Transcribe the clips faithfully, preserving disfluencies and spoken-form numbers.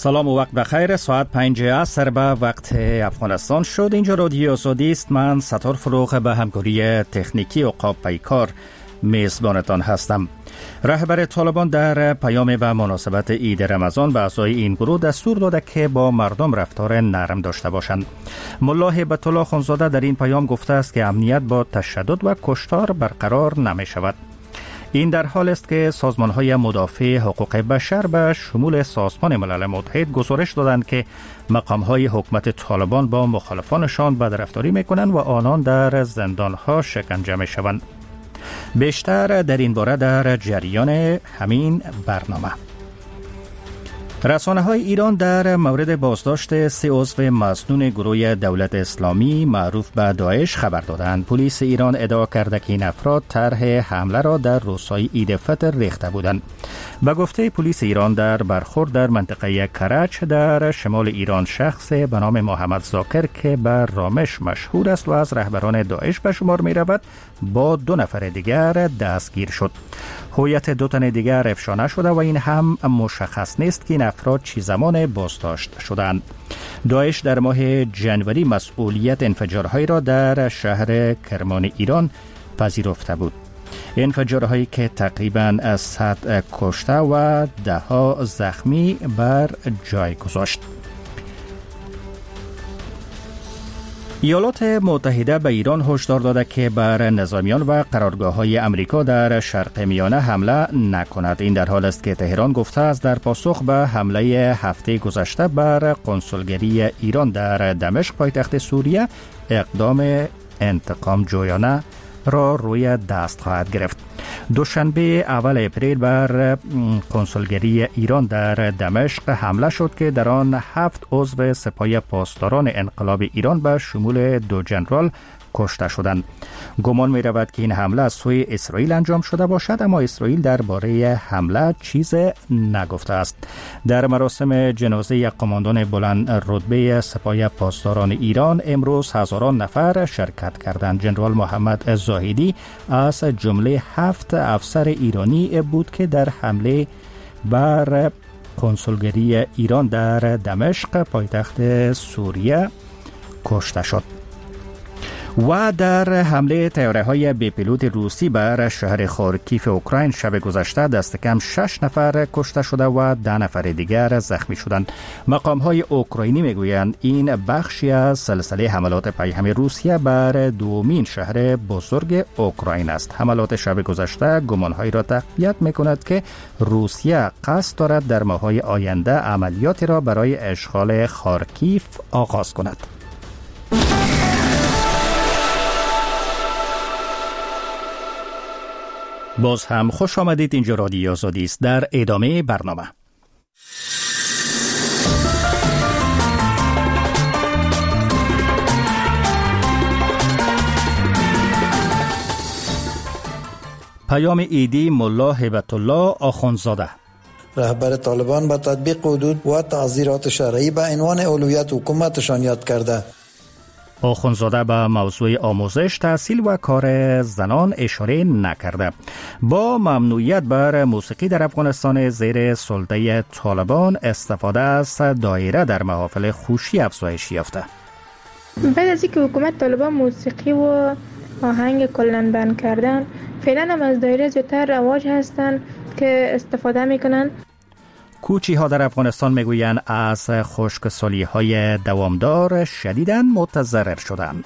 سلام و وقت بخیر. ساعت پنج عصر به وقت افغانستان شد. اینجا رادیو آزادی است. من ستار فروغ به همکاری تکنیکی عقاب پیکار میزبانتان هستم. رهبر طالبان در پیام و مناسبت عید رمضان به اعضای این گروه دستور داده که با مردم رفتار نرم داشته باشند. ملا هیبت الله خانزاده در این پیام گفته است که امنیت با تشدد و کشتار برقرار نمی شود. این در حال است که سازمان‌های مدافع حقوق بشر به شمول سازمان ملل متحد گزارش دادند که مقام‌های حکومت طالبان با مخالفانشان بدرفتاری می‌کنند و آنان در زندان‌ها شکنجه می‌شوند. بیشتر در این باره در جریان همین برنامه. رسانه‌های ایران در مورد بازداشت سه عضو مسنون گروه دولت اسلامی معروف به داعش خبر دادند. پلیس ایران ادعا کرده که این افراد طرح حمله را در روزهای عید فطر ریخته بودند. به گفته پلیس ایران در برخورد در منطقه کرج در شمال ایران شخص به نام محمد زاکر که به رامش مشهور است و از رهبران داعش به شمار می رود با دو نفر دیگر دستگیر شد. هویت دو تن دیگر افشا نشده و این هم مشخص نیست که این افراد چی زمان بازداشت شدند. داعش در ماه جنوری مسئولیت انفجارهایی را در شهر کرمان ایران پذیرفته بود. انفجارهایی که تقریباً از صد کشته و ده ها زخمی بر جای گذاشت. ایالات متحده به ایران هشدار داده که بر نظامیان و قرارگاه‌های آمریکا در شرق میانه حمله نکند. این در حال است که تهران گفته است در پاسخ به حمله هفته گذشته بر قنسولگری ایران در دمشق پایتخت سوریه اقدام انتقام جویانه را روی دست خواهد گرفت. دوشنبه اول اپریل بر قنسولگری ایران در دمشق حمله شد که در آن هفت عضو سپاه پاسداران انقلاب ایران به شمول دو جنرال کشته شدند. گمان می رود که این حمله از سوی اسرائیل انجام شده باشد، اما اسرائیل درباره حمله چیز نگفته است. در مراسم جنازه یک قماندان بلند رتبه سپاه پاسداران ایران امروز هزاران نفر شرکت کردند. جنرال محمد زاهدی از جمله هفت افسر ایرانی بود که در حمله بر قنسولگری ایران در دمشق پایتخت سوریه کشته شد. و در حمله طیاره‌های بی پیلوت روسی بر شهر خارکیف اوکراین شب گذشته دست کم شش نفر کشته شده و ده نفر دیگر زخمی شدند. مقام‌های اوکراینی میگویند این بخشی از سلسله حملات پیهم روسیه بر دومین شهر بزرگ اوکراین است. حملات شب گذشته گمان‌هایی را تقویت می‌کند که روسیه قصد دارد در ماه‌های آینده عملیاتی را برای اشغال خارکیف آغاز کند. باز هم خوش آمدید. اینجا رادیو آزادی است. در ادامه برنامه پیام عیدی ملا هیبت الله آخوندزاده رهبر طالبان به تطبیق حدود و تعزیرات شرعی به عنوان اولویت حکومتشان یاد کرده. آخوندزاده به موضوع آموزش، تحصیل و کار زنان اشاره نکرده. با ممنوعیت بر موسیقی در افغانستان زیر سلطه طالبان، استفاده از دایره در محافل خوشی افزایش یافته. بعد از اینکه حکومت طالبان موسیقی و آهنگ کلاً بند کردن، فعلا هم از دایره زیادتر رواج هستن که استفاده میکنن. کوچی ها در افغانستان میگویند از خشکسالی های دوامدار شدیداً متضرر شدند.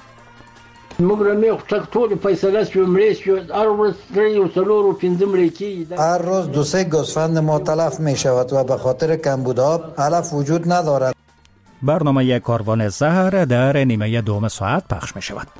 هر روز دو سه گوسفند ما تلف می شود و به خاطر کمبود آب علف وجود ندارد. برنامه کاروان زهر در نیمه دوم ساعت پخش می شود.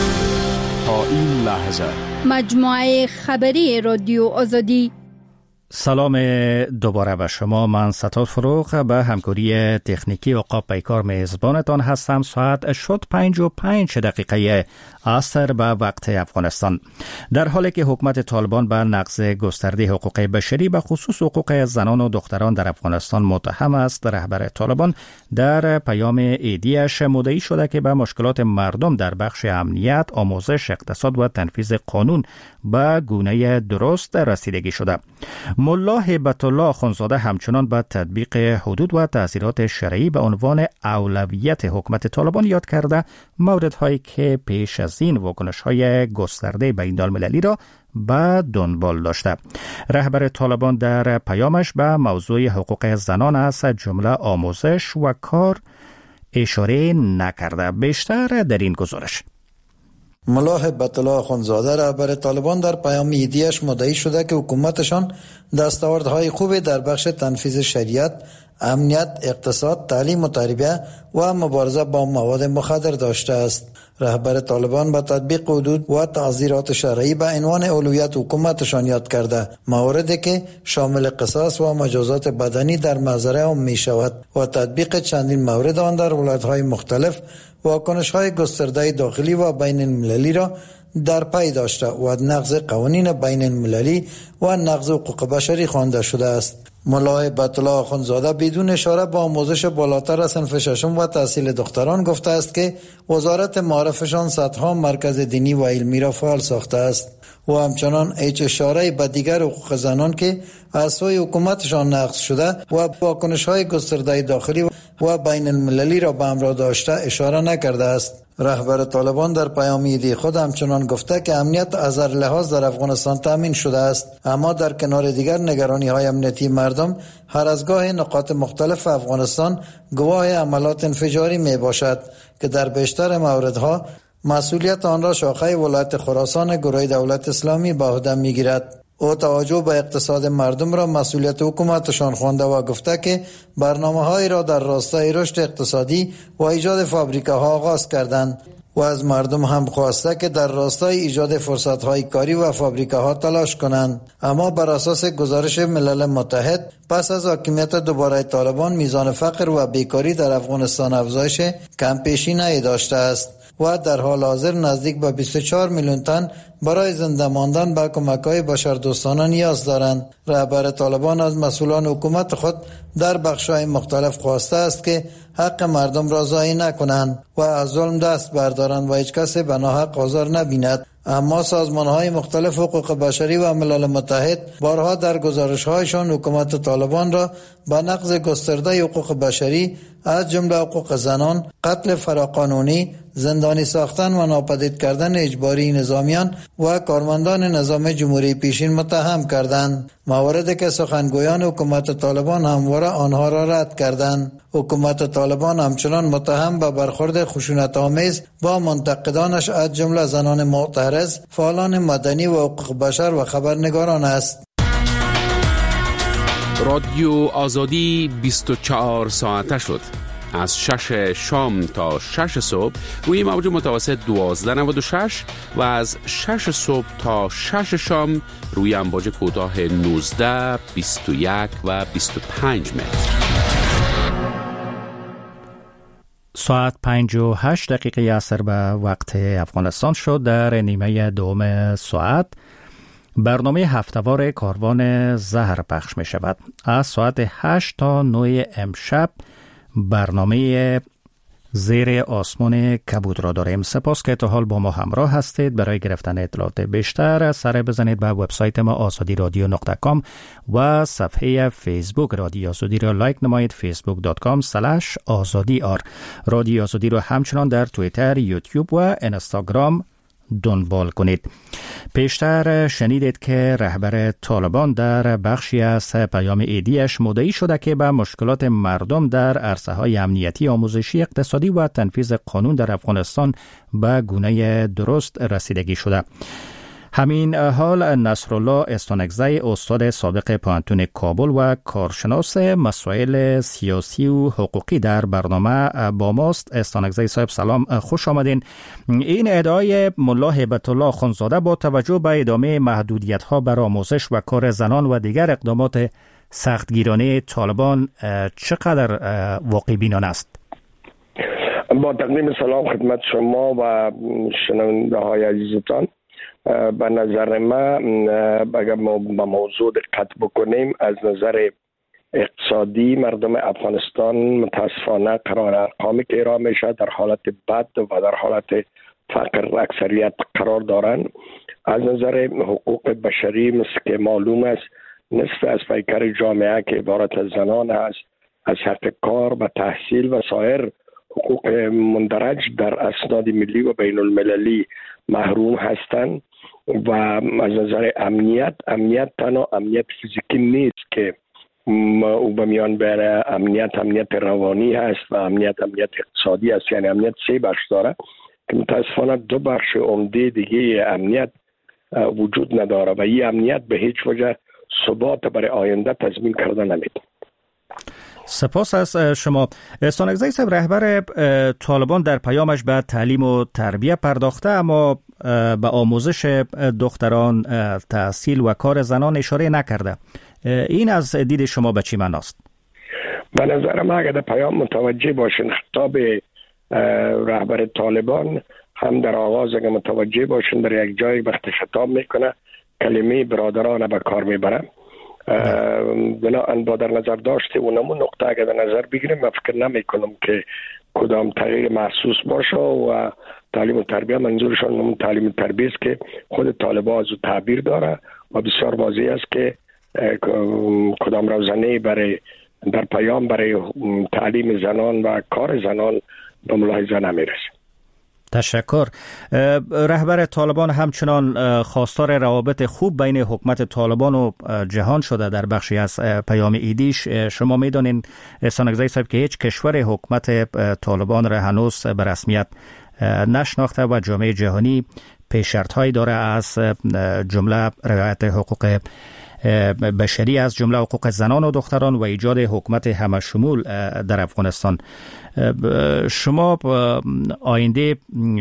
تا این لحظه مجموعه خبری رادیو آزادی. سلام دوباره به شما. من ستار فروغ به همکاری تکنیکی اوقاب پیکار میزبانتان هستم. ساعت شد پنج و پنج دقیقه عصر به وقت افغانستان. در حالی که حکومت طالبان به نقض گسترده حقوق بشری به خصوص حقوق زنان و دختران در افغانستان متهم است، رهبر طالبان در پیام ایدیش مدعی شده که به مشکلات مردم در بخش امنیت، آموزش، اقتصاد و تنفیذ قانون به گونه درست رسیدگی شده. ملا هیبت الله اخندزاده همچنان به تطبیق حدود و تعزیرات شرعی به عنوان اولویت حکومت طالبان یاد کرده موردهایی که پیش از این واکنش‌های گسترده بین المللی را به دنبال داشته. رهبر طالبان در پیامش به موضوع حقوق زنان از جمله آموزش و کار اشاره نکرده. بیشتر در این گزارش. ملا هیبت الله اخندزاده رهبر طالبان در پیام ایدیش مدعی شده که حکومتشان دستاوردهای خوبی در بخش تنفیذ شریعت، امنیت، اقتصاد، تعلیم و تربیت و مبارزه با مواد مخدر داشته است. رهبر طالبان با تطبیق حدود و تعزیرات شرعی به عنوان اولویت حکومتشان یاد کرده، موردی که شامل قصاص و مجازات بدنی در محضر عام می شود و تطبیق چندین مورد آن در ولایت‌های مختلف واکنش‌های گسترده داخلی و بین المللی را در پی داشته و نقض قوانین بین المللی و نقض حقوق بشری خوانده شده است. ملا هیبت الله اخندزاده بدون اشاره به آموزش بالاتر از صنف ششم و تحصیل دختران گفته است که وزارت معارفشان صدها مرکز دینی و علمی را فعال ساخته است و همچنان هیچ اشاره به دیگر حقوق زنان که از سوی حکومتشان نقض شده و واکنش‌های گسترده داخلی و بین المللی را به همراه داشته اشاره نکرده است. رهبر طالبان در پیام ایدی خود همچنان گفته که امنیت از هر لحاظ در افغانستان تامین شده است، اما در کنار دیگر نگرانی‌های امنیتی مردم هر از گاه نقاط مختلف افغانستان گواه عملات انفجاری می باشد که در بیشتر موردها مسئولیت آن را شاخه ولایت خراسان گروه دولت اسلامی به عهده می‌گیرد. او توجه به اقتصاد مردم را مسئولیت حکومتشان خوانده و گفته که برنامه‌هایی را در راستای رشد اقتصادی و ایجاد فابریکه‌ها آغاز کردند و از مردم هم خواسته که در راستای ایجاد فرصت‌های کاری و فابریکه‌ها تلاش کنند. اما بر اساس گزارش ملل متحد پس از حاکمیت دوباره طالبان میزان فقر و بیکاری در افغانستان افزایش کم‌پیشینه‌ای داشته است و در حال حاضر نزدیک به بیست و چهار میلیون تن برای زنده ماندن به کمک‌های بشردوستانه نیاز دارند. رهبر طالبان از مسئولان حکومت خود در بخش‌های مختلف خواسته است که حق مردم را ضایع نکنند و از ظلم دست بردارند و هیچ کسی به ناحق آزار نبیند. اما سازمان‌های مختلف حقوق بشری و ملل متحد بارها در گزارش‌هایشان حکومت طالبان را به نقض گسترده حقوق بشری از جمله حقوق زنان، قتل فراقانونی، زندانی ساختن و ناپدید کردن اجباری نظامیان و کارمندان نظام جمهوری پیشین متهم کردند، مواردی که سخنگویان حکومت طالبان همواره آنها را رد کردند. حکومت طالبان همچنان متهم به برخورد خشونت‌آمیز با منتقدانش از جمله زنان معترض، فعالان مدنی و حقوق بشر و خبرنگاران است. رادیو آزادی بیست و چهار ساعته شد. از شش شام تا شش صبح روی موج متوسط دوازده نود و شش و از شش صبح تا شش شام روی امواج کوتاه نوزده، بیست و یک و بیست و پنج متر. ساعت پنج و هشت دقیقه عصر به وقت افغانستان شد. در نیمه دوم ساعت برنامه هفته‌وار کاروان زهر پخش می شود. از ساعت هشت تا نه امشب برنامه زیر آسمان کبود را داریم. سپاس که تا حال با ما همراه هستید. برای گرفتن اطلاعات بیشتر سر بزنید به وبسایت ما آزادی رادیو نقطه کام و صفحه فیسبوک رادیو آزادی را لایک نمایید. فیسبوک دات کام اسلش آزادی آر. رادیو آزادی را همچنان در توییتر، یوتیوب و اینستاگرام دنبال کنید. پیشتر شنیدید که رهبر طالبان در بخشی از پیام ایدیش مدعی شده که به مشکلات مردم در عرصه‌های امنیتی، آموزشی، اقتصادی و تنفیذ قانون در افغانستان به گونه درست رسیدگی شده. همین حال نصرالله استانکزی استاد سابق پانتون کابل و کارشناس مسائل سیاسی و حقوقی در برنامه با ماست. استانکزی صاحب سلام، خوش آمدین. این ادعای ملا هیبت الله اخوندزاده با توجه به ادامه محدودیت ها بر آموزش و کار زنان و دیگر اقدامات سختگیرانه طالبان چقدر واقع بینانه است؟ با تقدیم سلام خدمت شما و شنونده های عزیزتان، به نظر ما اگر ما به موضوع دقت بکنیم، از نظر اقتصادی مردم افغانستان متاسفانه قرار ارقامی که ارائه میشه در حالت بد و در حالت فقر اکثریت قرار دارند. از نظر حقوق بشری مثل که معلوم است، نصف از پیکر جامعه که عبارت از زنان است از حق کار و تحصیل و سایر حقوق مندرج در اسناد ملی و بین المللی محروم هستند. و از نظر امنیت، امنیت تنها امنیت فیزیکی نیست که او به میان بره، امنیت امنیت روانی هست و امنیت امنیت اقتصادی است. یعنی امنیت سه بخش داره که متاسفانه دو بخش عمده دیگه امنیت وجود نداره و این امنیت به هیچ وجه ثبات برای آینده تضمین کرده نمیده. سپاس از شما. استانکزی صاحب، رهبر طالبان در پیامش به تعلیم و تربیت پرداخته، اما به آموزش دختران، تحصیل و کار زنان اشاره نکرده. این از دید شما به چی معناست؟ به نظر من اگر در پیام متوجه باشین، خطاب رهبر طالبان هم در آغاز اگر متوجه باشین، در یک جای وقت خطاب میکنه کلمه برادران به کار میبره. بنابراین با در نظر داشته اونمون نقطه اگر در نظر بگیریم، من فکر نمی کنم که کدام تغییر محسوس باشه و تعلیم و تربیت منظورشان همون تعلیم و تربیت است که خود طالبان از او تعبیر داره و بسیار واضح است که کدام روزنه برای در پیام برای تعلیم زنان و کار زنان به ملاحظه نمیرسه. تشکر. رهبر طالبان همچنان خواستار روابط خوب بین حکومت طالبان و جهان شده. در بخشی از پیام ایدیش شما میدونین استانکزی صاحب که هیچ کشور حکومت طالبان را هنوز به رسمیت نشناخته و جامعه جهانی پیش‌شرط‌هایی داره، از جمله رعایت حقوق بشری، از جمله حقوق زنان و دختران و ایجاد حکومت همشمول در افغانستان. شما آینده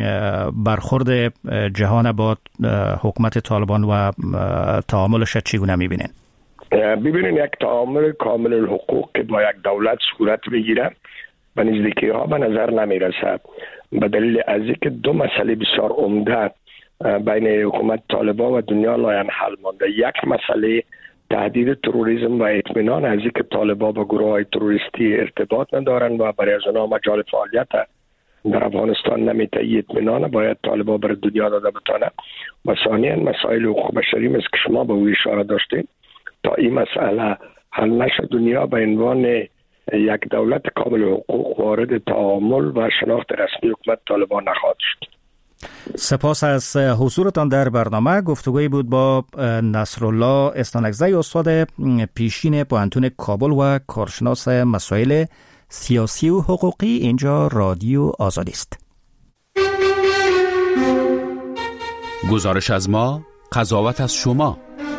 برخورد جهان با حکومت طالبان و تعاملش چگونه میبینین؟ ببینین، یک تعامل کامل الحقوق که با یک دولت صورت بگیره به نزدیکی ها به نظر نمیرسد، به دلیل از اینکه دو مسئله بسیار عمده بین حکومت طالبان و دنیا لاینحل مانده. یک مسئله تهدید تروریسم و اطمینان از اینکه طالبان با گروه های تروریستی ارتباط ندارند و برای از آنها مجال فعالیت در افغانستان نمیتهی اطمینان باید طالبان بر دنیا داده بتانه. و ثانیاً مسائل حقوق بشری مثل که شما به او اشاره داشتید، تا این مسئله حل نشه دنیا به عنوان یک دولت کامل حقوق وارد تعامل و شناخت رسمی حکومت طالبان نخواهد شد. سپاس از حضورتان در برنامه. گفتگویی بود با نصرالله استانکزی استاد پیشین پانتون کابل و کارشناس مسائل سیاسی و حقوقی. اینجا رادیو آزادی است. گزارش از ما، قضاوت از شما.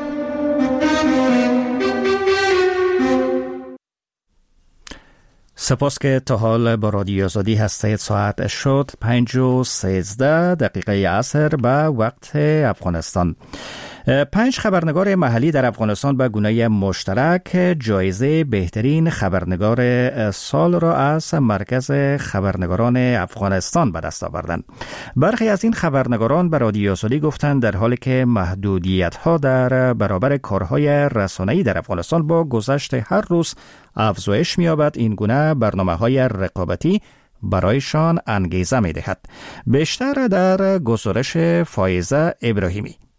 سپاس که تا حال با رادیو آزادی هستید. ساعت شد پنج و سیزده دقیقه عصر به وقت افغانستان. پنج خبرنگار محلی در افغانستان به گونه مشترک جایزه بهترین خبرنگار سال را از مرکز خبرنگاران افغانستان به دست آوردند. برخی از این خبرنگاران به رادیو آزادی گفتند در حالی که محدودیت‌ها در برابر کارهای رسانه‌ای در افغانستان با گذشت هر روز افزایش می‌یابد، این گونه برنامه‌های رقابتی برایشان انگیزه می‌دهد. بیشتر در گزارش فایزه ابراهیمی.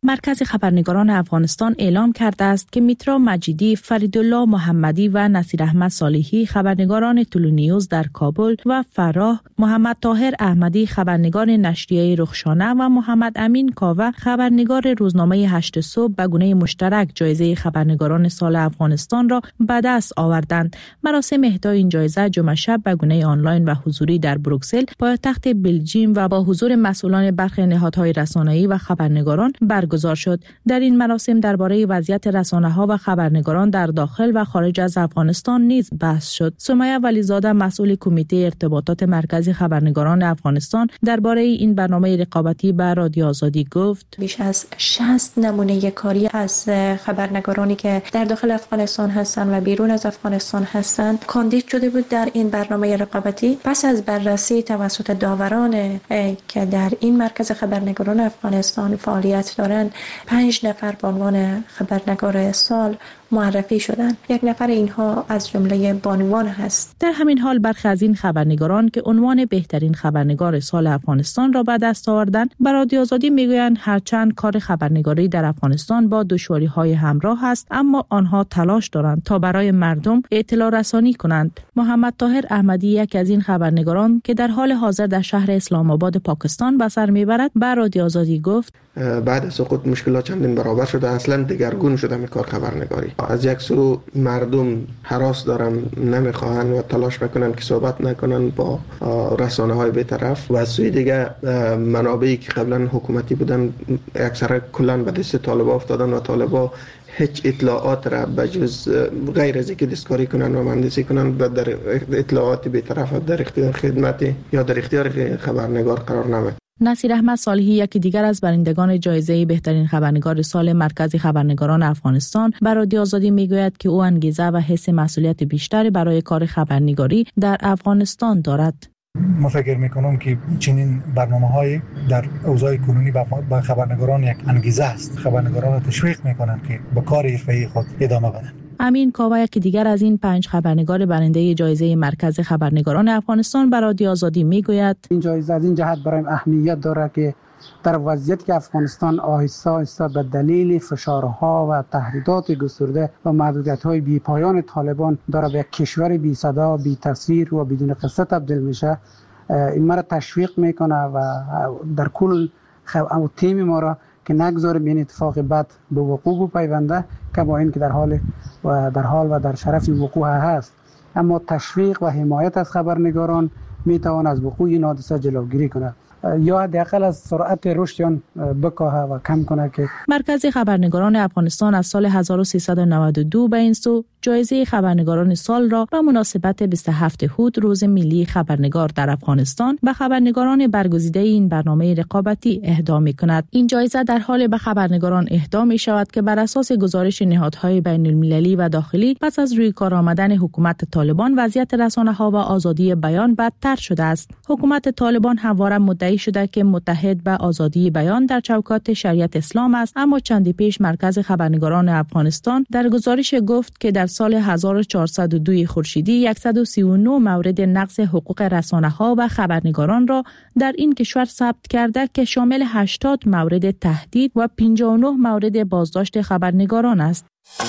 مرکز خبرنگاران افغانستان اعلام کرده است که میترا مجیدی، فریدالله محمدی و نصیر احمد صالحی خبرنگاران طلوع نیوز در کابل و فراه، محمد طاهر احمدی خبرنگار نشریه رخشانه و محمد امین کاوه خبرنگار روزنامه هشت صبح به گونه مشترک جایزه خبرنگاران سال افغانستان را به دست آوردند. مراسم اهدای این جایزه جمعه شب به گونه آنلاین و حضوری در بروکسل، پایتخت بلژیم و با حضور مسئولان برخی نهادهای رسانه‌ای و خبرنگاران برگزار شد. در این مراسم درباره وضعیت رسانه‌ها و خبرنگاران در داخل و خارج از افغانستان نیز بحث شد. سمیه ولیزاده مسئول کمیته ارتباطات مرکزی خبرنگاران افغانستان درباره این برنامه رقابتی به رادیو آزادی گفت: بیش از شصت نمونه کاری از خبرنگارانی که در داخل افغانستان هستند و بیرون از افغانستان هستند کاندید شده بود در این برنامه رقابتی. پس از بررسی توسط داوران که در این مرکز خبرنگاران افغانستان فعالیت دارند، پنج نفر به عنوان خبرنگار سال معرفی شدند. یک نفر اینها از جمله بانوان هست. در همین حال برخی از این خبرنگاران که عنوان بهترین خبرنگار سال افغانستان را به دست آوردند، به رادیو آزادی میگویند هرچند کار خبرنگاری در افغانستان با دشواری‌های همراه است، اما آنها تلاش دارند تا برای مردم اطلاع رسانی کنند. محمد طاهر احمدی، یک از این خبرنگاران که در حال حاضر در شهر اسلام آباد پاکستان به سر میبرد، به رادیو آزادی گفت: بعد از سقوط مشکلات چندین برابر شده، اصلا دگرگون شده می کار خبرنگاری. از یک سو مردم هراس دارن، نمیخواهن و تلاش میکنن که صحبت نکنن با رسانه های بی‌طرف، و از سوی دیگه منابعی که قبلا حکومتی بودن اکثرا کلا به دست طالبا افتادن و طالبا هیچ اطلاعات را بجز غیر از اینکه دستکاری کنن و مهندسی کنن در اطلاعات بی‌طرف در اختیار خدمت یا در اختیار خبرنگار قرار نمیده. نصیر احمد صالحی، یکی دیگر از برندگان جایزه بهترین خبرنگار سال مرکز خبرنگاران افغانستان، به رادیو آزادی میگوید که او انگیزه و حس مسئولیت بیشتری برای کار خبرنگاری در افغانستان دارد. ما فکر میکنم که چنین برنامه‌های در اوضاع کنونی با خبرنگاران یک انگیزه است. خبرنگاران را تشویق میکنند که به کار حرفه‌ای خود ادامه بدن. امین کاوه، یکی دیگر از این پنج خبرنگار برنده جایزه مرکز خبرنگاران افغانستان، به رادیو آزادی میگوید: این جایزه از این جهت برایم اهمیت داره که در وضعیتی که افغانستان آهسته آهسته به دلیل فشارها و تهدیدات گسترده و محدودیت‌های بی‌پایان طالبان داره به یک کشور بی صدا، بی تاثیر و بدون قصه تبدیل میشه، این مرا تشویق میکنه و در کل خو... تیم ما را که نگذاریم این اتفاق بد به وقوع بپیونده، که با این که در حال و در حال و در شرف وقوع هست، اما تشویق و حمایت از خبرنگاران میتوان از وقوع این حادثه جلوگیری کنه یا حداقل از سرعت رشد آن بکاهه و کم کنه. که مرکز خبرنگاران افغانستان از سال هزار و سیصد و نود و دو به این سو جایزه خبرنگاران سال را به مناسبت بیست و هفتم هود، روز ملی خبرنگار در افغانستان، به خبرنگاران برگزیده این برنامه رقابتی اهدا می‌کند. این جایزه در حال به خبرنگاران اهدا می‌شود که بر اساس گزارش نهادهای بین‌المللی و داخلی پس از روی کار آمدن حکومت طالبان وضعیت رسانه‌ها و آزادی بیان بدتر شده است. حکومت طالبان همواره مدعی شده که متحد به آزادی بیان در چوکات شریعت اسلام است، اما چندی پیش مرکز خبرنگاران افغانستان در گزارش گفت که در سال هزار و چهارصد و دو خورشیدی صد و سی و نه مورد نقض حقوق رسانه‌ها و خبرنگاران را در این کشور ثبت کرده که شامل هشتاد مورد تهدید و پنجاه و نه مورد بازداشت خبرنگاران است.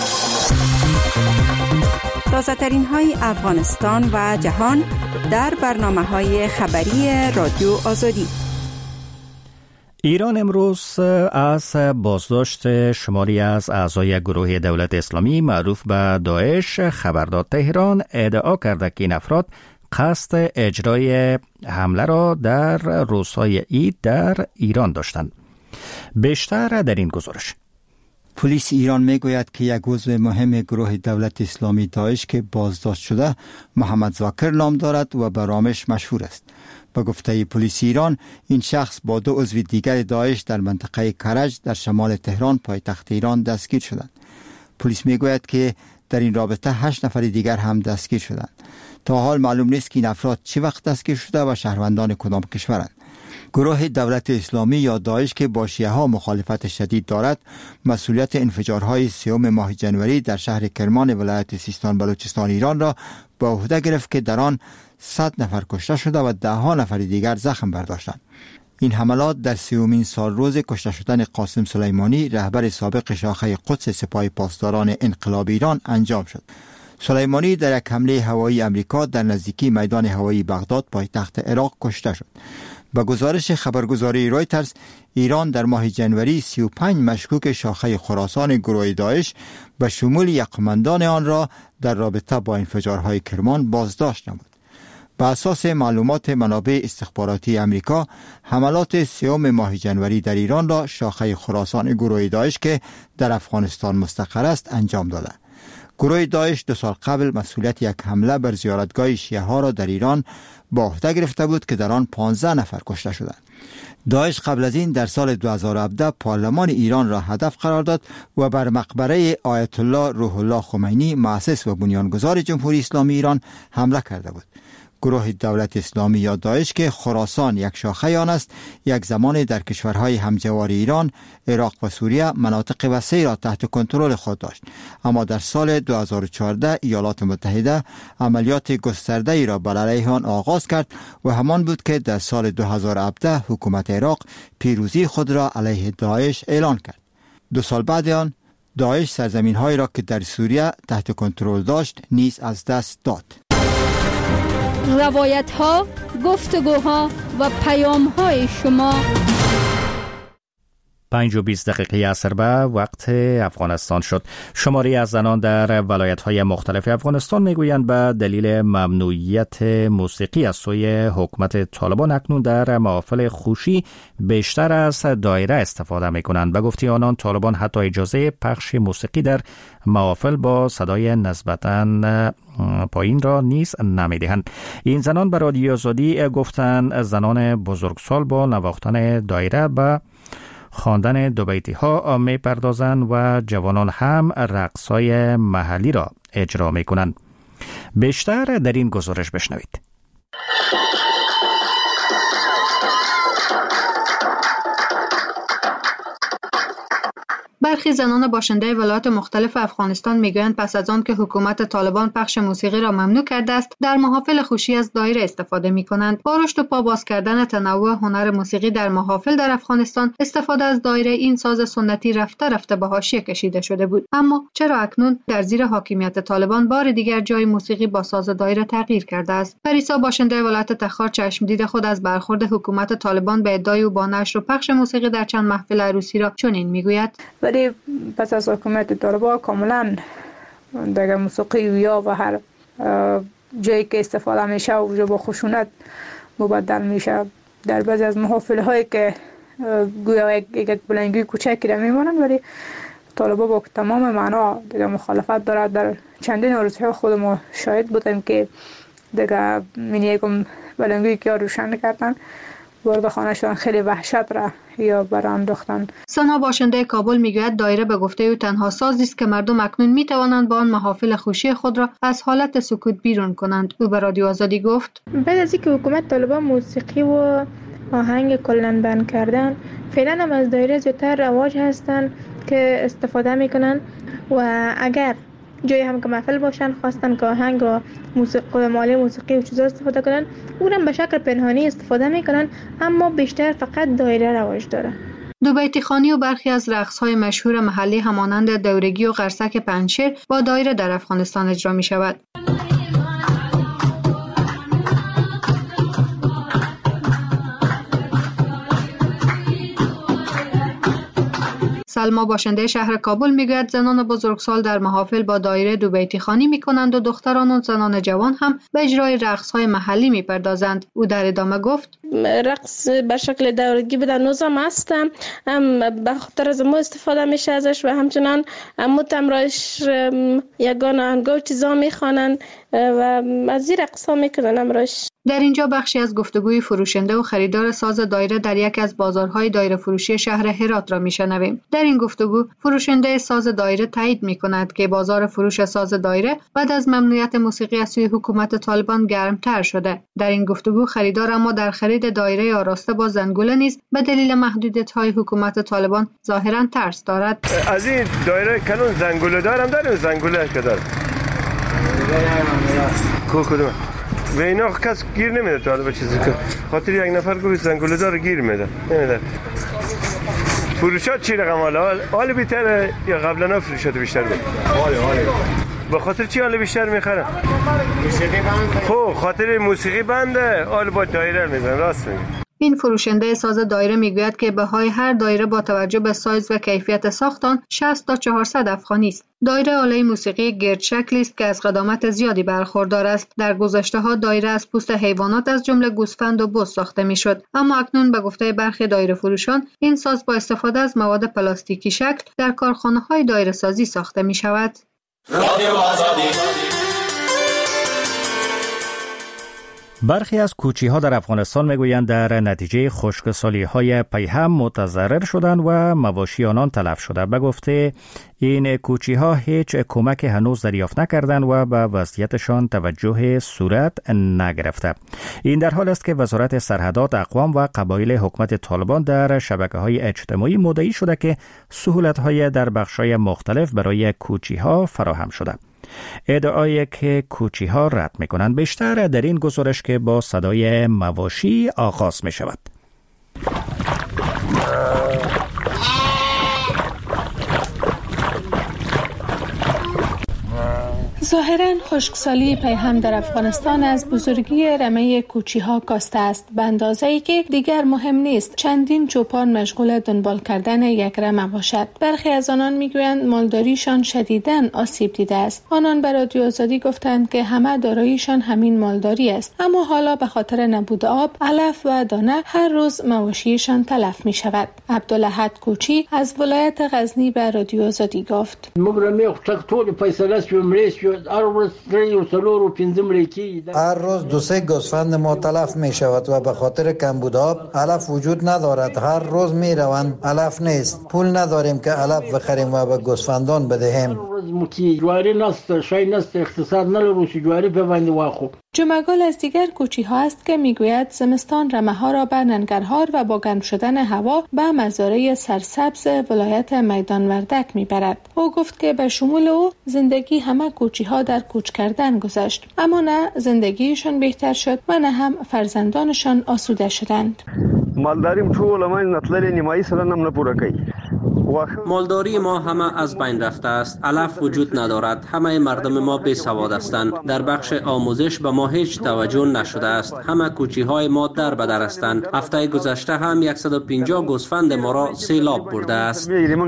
تازه‌ترین های افغانستان و جهان در برنامه‌های خبری رادیو آزادی. ایران امروز از بازداشت شماری از اعضای گروه دولت اسلامی معروف به داعش خبر داد. تهران ادعا کرده که این افراد قصد اجرای حمله را در روزهای عید در ایران داشتند. بیشتر در این گزارش. پلیس ایران میگوید که یک عضو مهم گروه دولت اسلامی داعش که بازداشت شده محمد زاکر نام دارد و به رامش مشهور است. به گفته پلیس ایران، این شخص با دو عضو دیگر داعش در منطقه کرج در شمال تهران پایتخت ایران دستگیر شدند. پلیس میگوید که در این رابطه هشت نفر دیگر هم دستگیر شدند. تا حال معلوم نیست که این افراد چه وقت دستگیر شده و شهروندان کدام کشورند. گروه دولت اسلامی یا داعش که با شیعه ها مخالفت شدید دارد، مسئولیت انفجارهای سیوم ماه جنوری در شهر کرمان ولایت سیستان بلوچستان ایران را به عهده گرفت که در آن صد نفر کشته شده و ده ها نفر دیگر زخم برداشتند. این حملات در سیومین سال روز کشته شدن قاسم سلیمانی رهبر سابق شاخه قدس سپاه پاسداران انقلاب ایران انجام شد. سلیمانی در یک حمله هوایی امریکا در نزدیکی میدان هوایی بغداد پایتخت عراق کشته شد. با گزارش خبرگزاری رویترز، ایران در ماه جنوری سی و پنج مشکوک شاخه خراسان گروه داعش به شمول یک قماندان آن را در رابطه با انفجارهای کرمان بازداشت نمود. بر اساس معلومات منابع استخباراتی امریکا، حملات سیوم ماه جنوری در ایران را شاخه خراسان گروه داعش که در افغانستان مستقر است انجام داده. گروه داعش دو سال قبل مسئولیت یک حمله بر زیارتگاه شیعه ها را در ایران به عهده گرفته بود که در آن پانزده نفر کشته شدند. داعش قبل از این در سال دو هزار و هفده پارلمان ایران را هدف قرار داد و بر مقبره آیت الله روح الله خمینی مؤسس و بنیانگذار جمهوری اسلامی ایران حمله کرده بود. گروه دولت اسلامی یا داعش که خراسان یک شاخه آن است، یک زمان در کشورهای همجوار ایران، عراق و سوریه مناطق وسیعی را تحت کنترل خود داشت، اما در سال دو هزار و چهارده ایالات متحده عملیات گسترده ای را بر علیه آن آغاز کرد و همان بود که در سال دو هزار و هفده حکومت عراق پیروزی خود را علیه داعش اعلان کرد. دو سال بعد آن داعش سرزمین‌هایی را که در سوریه تحت کنترل داشت نیز از دست داد. روایت ها، گفتگوها و پیام های شما. پنج و بیست دقیقه عصر به وقت افغانستان شد. شماری از زنان در ولایت‌های مختلف افغانستان میگویند به دلیل ممنوعیت موسیقی از سوی حکومت طالبان اکنون در محافل خوشی بیشتر از دایره استفاده میکنند. به گفته آنان طالبان حتی اجازه پخش موسیقی در محافل با صدای نسبتاً پایین را نیز نمیدهند. این زنان به رادیو آزادی گفتند زنان بزرگسال با نواختن دایره به خواندن دو بیتی ها می پردازند و جوانان هم رقص های محلی را اجرا می کنند. بیشتر در این گزارش بشنوید. برخی زنان باشنده ولایات مختلف افغانستان میگویند پس از آن که حکومت طالبان پخش موسیقی را ممنوع کرده است، در محافل خوشی از دایره استفاده می‌کنند. با رشد و پا باز کردن تنوع هنر موسیقی در محافل در افغانستان، استفاده از دایره این ساز سنتی رفته رفته به حاشیه کشیده شده بود. اما چرا اکنون در زیر حاکمیت طالبان بار دیگر جای موسیقی با ساز دایره تغییر کرده است؟ پریسا باشنده ولایت تخار چشمدید خود از برخورد حکومت طالبان به ادعای او با نشر و پخش موسیقی در چند محفل عروسی را چنین میگوید: پس از حکومت طالبان کاملا دیگه موسیقی یا و هر جایی که استفاده میشه و با خشونت مبدل میشه. در بعضی از محافل هایی که گویا یک یک بلنگی کوچکی را میمونن، ولی طالبان با تمام معنا دیگه مخالفت دارد. در چندین عروسی خود ما شاهد بودیم که دیگه من یکم بلنگی که روشن کردن، وارد خانه شدن، خیلی وحشت را یا برانداختن. سنا باشنده کابل میگوید دایره به گفته او تنها سازی است که مردم اکنون میتوانند با آن محافل خوشی خود را از حالت سکوت بیرون کنند. او به رادیو آزادی گفت: بعد از اینکه حکومت طالبان موسیقی و آهنگ کلاً بند کردن، فعلا هم از دایره زیادتر رواج هستند که استفاده میکنن و اگر جایی هم که محفل باشن خواستن که آهنگ و موسیقی مالی موسیقی و چیزا استفاده کنن، اونم به شکل پنهانی استفاده میکنن، اما بیشتر فقط دایره رواج داره. دو بیتی خوانی و برخی از رقص‌های مشهور محلی همانند دورگی و قرصک پنجشیر با دایره در افغانستان اجرا می شود. سلما باشنده شهر کابل میگوید زنان بزرگسال در محافل با دایره دو بیتی خوانی میکنند و دختران و زنان جوان هم به اجرای رقص‌های محلی میپردازند. او در ادامه گفت: رقص به شکل دورگی به نوزم هستم، هم به خاطر از ما استفاده میشه ازش و همچنان متم رایش یگان آهنگا و چیزا میخوانند و از این رقص ها میکنن امراش. در اینجا بخشی از گفتگوی فروشنده و خریدار ساز دایره در یک از بازارهای دایره فروشی شهر هرات را میشنویم. در این گفتگو فروشنده ساز دایره تایید میکند که بازار فروش ساز دایره بعد از ممنوعیت موسیقی از سوی حکومت طالبان گرمتر شده. در این گفتگو خریدار اما در خرید دایره آراسته با زنگوله نیز به دلیل محدودیت‌های حکومت طالبان ظاهراً ترس دارد. از این دایره کنون زنگوله دارم، دارم زنگوله که دارم کو کدوم به اینا کس گیر نمیده تا به چیزی که خاطر یک نفر که زنگوله دار گیر میده نمیده. فروشات چی رقم حالا؟ حال بیشتر یا قبلا فروشات بیشتر بود؟ حال حال به خاطر چی حال بیشتر میخرن؟ موسیقی بنده. خب خاطر موسیقی بنده حال با دایره میزنن. راست میگی. این فروشنده ساز دایره میگوید که بهای هر دایره با توجه به سایز و کیفیت ساخت آن شصت تا چهارصد افغانی است. دایره آله موسیقی گرد شکلی است که از قدامت زیادی برخوردار است. در گذشته‌ها دایره از پوست حیوانات از جمله گوسفند و بز ساخته میشد، اما اکنون به گفته برخی دایره فروشان این ساز با استفاده از مواد پلاستیکی شکل در کارخانه‌های دایره سازی ساخته می شود. برخی از کوچی‌ها در افغانستان میگویند در نتیجه خشکسالی‌های پیهم متضرر شدند و مواشی آنان تلف شده. به گفته این کوچی‌ها هیچ کمک هنوز دریافت نکردند و به وضعیتشان توجه صورت نگرفته. این در حال است که وزارت سرحدات اقوام و قبایل حکومت طالبان در شبکه‌های اجتماعی مدعی شده که سهولت‌های در بخش‌های مختلف برای کوچی‌ها فراهم شده. ادعایی که کوچی‌ها رد می‌کنند. بیشتر در این گزارش که با صدای مواشی آغاز می‌شود. ظاهراً خشکسالی پیهم در افغانستان از بزرگی رمه کوچی‌ها کاسته است، به اندازه‌ای که دیگر مهم نیست چندین چوپان مشغول دنبال کردن یک رمه باشد. برخی از آنان میگویند مالداریشان شدیداً آسیب دیده است. آنان به رادیو آزادی گفتند که همه داراییشان همین مالداری است، اما حالا به خاطر نبود آب، علف و دانه هر روز مواشیشان تلف می‌شود. عبدالاحد کوچی از ولایت غزنی به رادیو آزادی گفت: هر روز دو سه گوسفند ما تلف می شود و به خاطر کمبود آب علف وجود ندارد. هر روز می روند علف نیست. پول نداریم که علف بخریم و به گوسفندان بدهیم. جمعگل از دیگر کوچی ها است که میگوید زمستان رمه ها را به ننگرهار و با گرم شدن هوا به مزارع سرسبز ولایت میدان وردک میبرد. او گفت که به شمول او زندگی همه کوچی ها در کوچ کردن گذشت، اما نه زندگیشان بهتر شد و نه هم فرزندانشان آسوده شدند. مالداریم ټول ما نتللی نیمایی سره نم نه پوره کوي. مالداری ما همه از بین رفته است. علف وجود ندارد. همه مردم ما بی سواد هستند. در بخش آموزش به ما هیچ توجه نشده است. همه کوچی های ما در بدر هستند. هفته گذشته هم صد و پنجاه گوسفند ما را سیلاب برده است.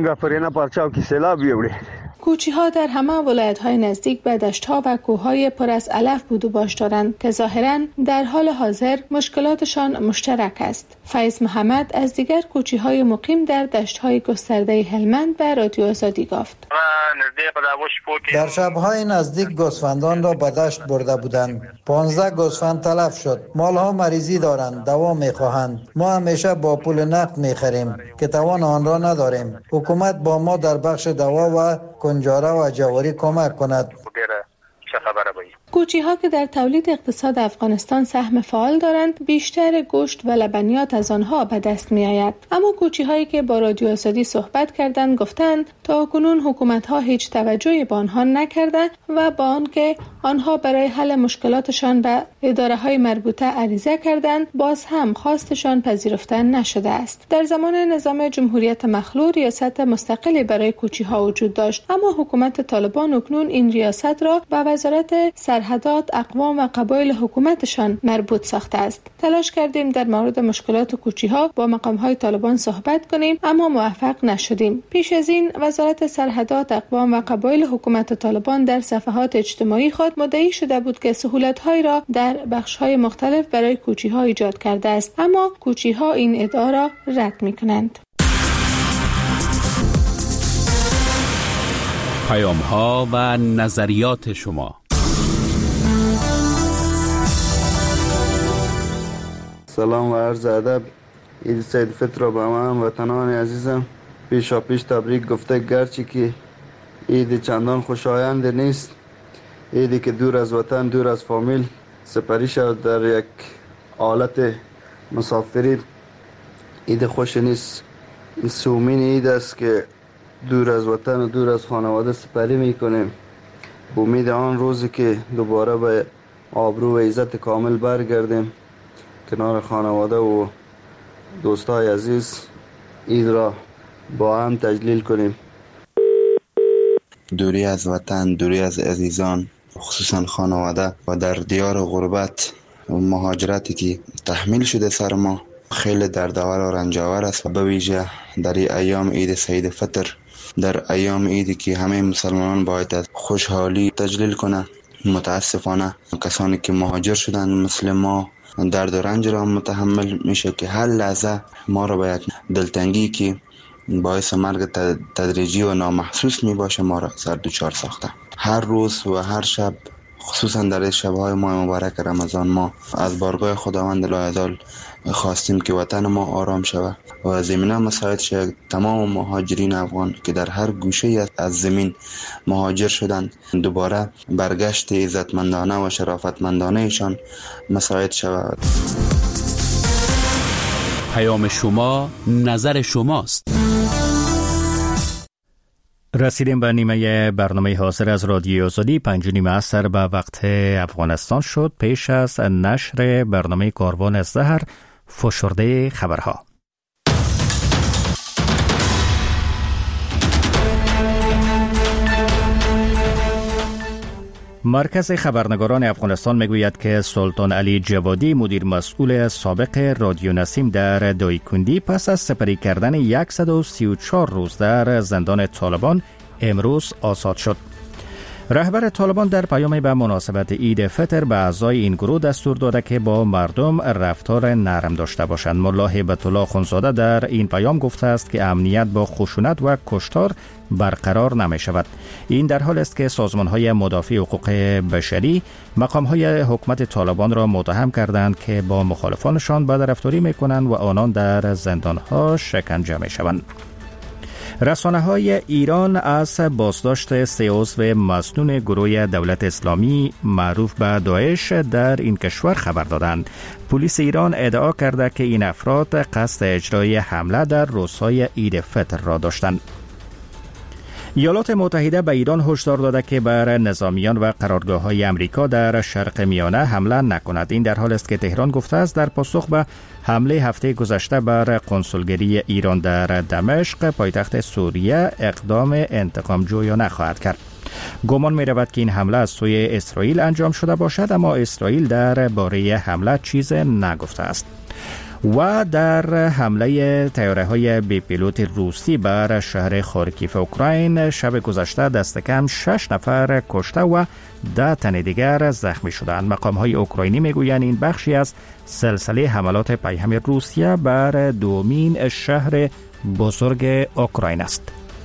کوچی ها در همه ولایت های نزدیک به دشت ها و کوه های پر از علف بود و باش دارند که ظاهراً در حال حاضر مشکلاتشان مشترک است. فیض محمد از دیگر کوچی های مقیم در دشت های گسترده هلمند به رادیو آزادی گفت: در شبهای نزدیک گوسفندان را به دشت برده بودند. پانزده گوسفند تلف شد. مال ها مریضی دارند، دوا می خواهند. ما همیشه با پول نقد می خریم که توان آن را نداریم. حکومت با ما در بخش دوا و کنجاره و جواری کمک کند. کوچی ها که در تولید اقتصاد افغانستان سهم فعال دارند، بیشتر گوشت و لبنیات از آنها به دست می آید. اما کوچی هایی که با رادیو آزادی صحبت کردند گفتند تا کنون حکومت ها هیچ توجهی به آنها نکرده و با آنکه آنها برای حل مشکلاتشان به اداره های مربوطه عریضه کردند، باز هم خواستشان پذیرفته نشده است. در زمان نظام جمهوریت مخلوع ریاست مستقلی برای کوچی ها وجود داشت، اما حکومت طالبان اکنون این ریاست را به وزارت سرحدات اقوام و قبایل حکومتشان مربوط ساخته است. تلاش کردیم در مورد مشکلات کوچی ها با مقام های طالبان صحبت کنیم، اما موفق نشدیم. پیش از این وزارت سرحدات اقوام و قبایل حکومت طالبان در صفحات اجتماعی خود مدعی شده بود که سهولت های را در بخش های مختلف برای کوچی ها ایجاد کرده است، اما کوچی ها این ادعا را رد می کنند. پیام ها و نظریات شما. سلام و عرض ادب. عید سید فطر را به همه هموطنان عزیزم پیشا پیش تبریک گفته، گرچه که عید چندان خوشایند نیست، عیدی که دور از وطن، دور از فامیل سپری شد در یک حالت مسافری، عید خوش نیست. این سومین عید است که دور از وطن و دور از خانواده سپری میکنیم، به امید آن روزی که دوباره به آبرو و عزت کامل برگردیم کنار خانواده و دوستای عزیز عید را با هم تجلیل کنیم. دوری از وطن، دوری از عزیزان، خصوصا خانواده و در دیار غربت و مهاجرتی که تحمیل شده سر ما خیلی دردآور و رنجاور است و به ویژه در ایام عید سعید فطر، در ایام عیدی که همه مسلمانان باید از خوشحالی تجلیل کنند، متاسفانه کسانی که مهاجر شدند مثل ما درد و رنج را متحمل میشه که هر لحظه ما را باید دلتنگی که باعث مرگ تدریجی و نامحسوس می باشه ما را سر دوچار ساخته. هر روز و هر شب، خصوصا در شبهای ماه مبارک رمضان، ما از بارگاه خداوند لایزال خواستیم که وطن ما آرام شود و زمینه مساعد شد تمام مهاجرین افغان که در هر گوشه از زمین مهاجر شدند دوباره برگشت عزتمندانه و شرافتمندانه ایشان مساعد شود. پیام شما، نظر شماست. رسیدیم به نیمه برنامه حاضر از رادیو آزادی. پنج نیم عصر به وقت افغانستان شد. پیش از نشر برنامه کاروان الزهر، فشرده خبرها. مرکز خبرنگاران افغانستان میگوید که سلطان علی جوادی، مدیر مسئول سابق رادیو نسیم در دایکندی، پس از سپری کردن صد و سی و چهار روز در زندان طالبان امروز آزاد شد. رهبر طالبان در پیامی به مناسبت عید فطر به اعضای این گروه دستور داده که با مردم رفتار نرم داشته باشند. ملا هیبت الله خونزاده در این پیام گفته است که امنیت با خشونت و کشتار برقرار نمی شود. این در حال است که سازمان‌های مدافع حقوق بشری مقام‌های حکومت طالبان را متهم کردند که با مخالفانشان بدرفتاری می‌کنند و آنان در زندان‌ها شکنجه می‌شوند. رسانه‌های ایران از بازداشت سه عضو مسنون گروه دولت اسلامی معروف به داعش در این کشور خبر دادند. پلیس ایران ادعا کرده که این افراد قصد اجرای حمله در روزهای عید فطر را داشتند. ایالات متحده به ایران هشدار داده که بر نظامیان و قرارگاه‌های آمریکا در شرق میانه حمله نکند. این در حال است که تهران گفته است در پاسخ به حمله هفته گذشته بر کنسولگری ایران در دمشق پایتخت سوریه اقدام انتقام جویانه خواهد کرد. گمان می رود که این حمله از سوی اسرائیل انجام شده باشد، اما اسرائیل در باره حمله چیز نگفته است. و در حمله طیاره‌های بی پیلوت روسی بر شهر خارکیف اوکراین شب گذشته دست کم شش نفر کشته و ده تن دیگر زخمی شدند. مقام‌های اوکراینی میگویند این بخشی از سلسله حملات پیهم روسیه بر دومین شهر بزرگ اوکراین است.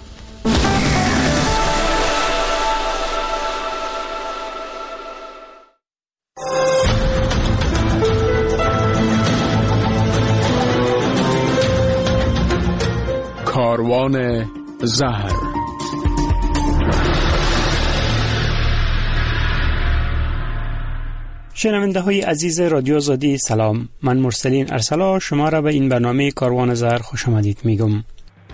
کاروان زهر. شنونده های عزیز رادیو آزادی سلام، من مرسلین ارسلا شما را به این برنامه کاروان زهر خوش آمدید میگم.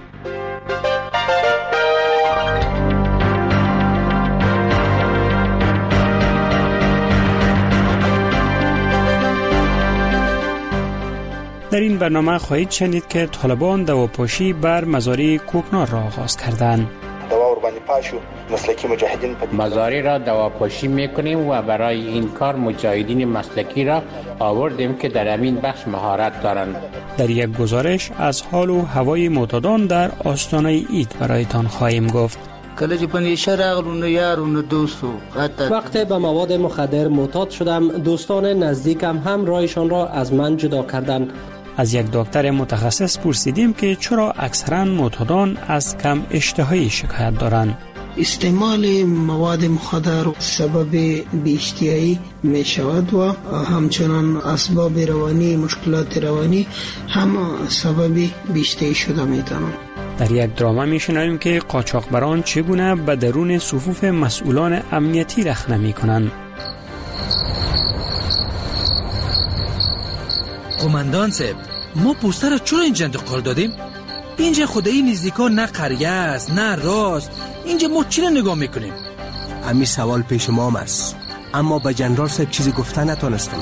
در این برنامه خواهید شنید که طالبان دواپاشی بر مزارع کوکنار را آغاز کردند. دوا قربانی پاشو مسلکی مجاهدین مزارع را دواپاشی میکنیم و برای این کار مجاهدین مسلکی را آوردیم که در همین بخش مهارت دارند. در یک گزارش از حال و هوای معتادان در آستانه عید برایتان خواهیم گفت. کله چې په نشه راغلو نو یارو نو دوستو وقتی به مواد مخدر معتاد شدم دوستان نزدیکم هم رایشان را از من جدا کردند. از یک دکتر متخصص پرسیدیم که چرا اکثرا معتادان از کم اشتهایی شکایت دارند. استعمال مواد مخدر سبب بی‌اشتهایی می شود و همچنان اسباب روانی، مشکلات روانی هم سبب بی‌اشتهایی شده می توانند. در یک درامه میشنویم که قاچاقبران چگونه به درون صفوف مسئولان امنیتی رخنه میکنند. قماندان صاحب، ما پوستر را چرا اینجا انتقال دادیم؟ اینجا خدایی نزدیکا نه قریه است نه راست. اینجا ما چی را نگاه میکنیم؟ امی سوال پیش ما است. اما به جنرال صاحب چیزی گفته نتونستم.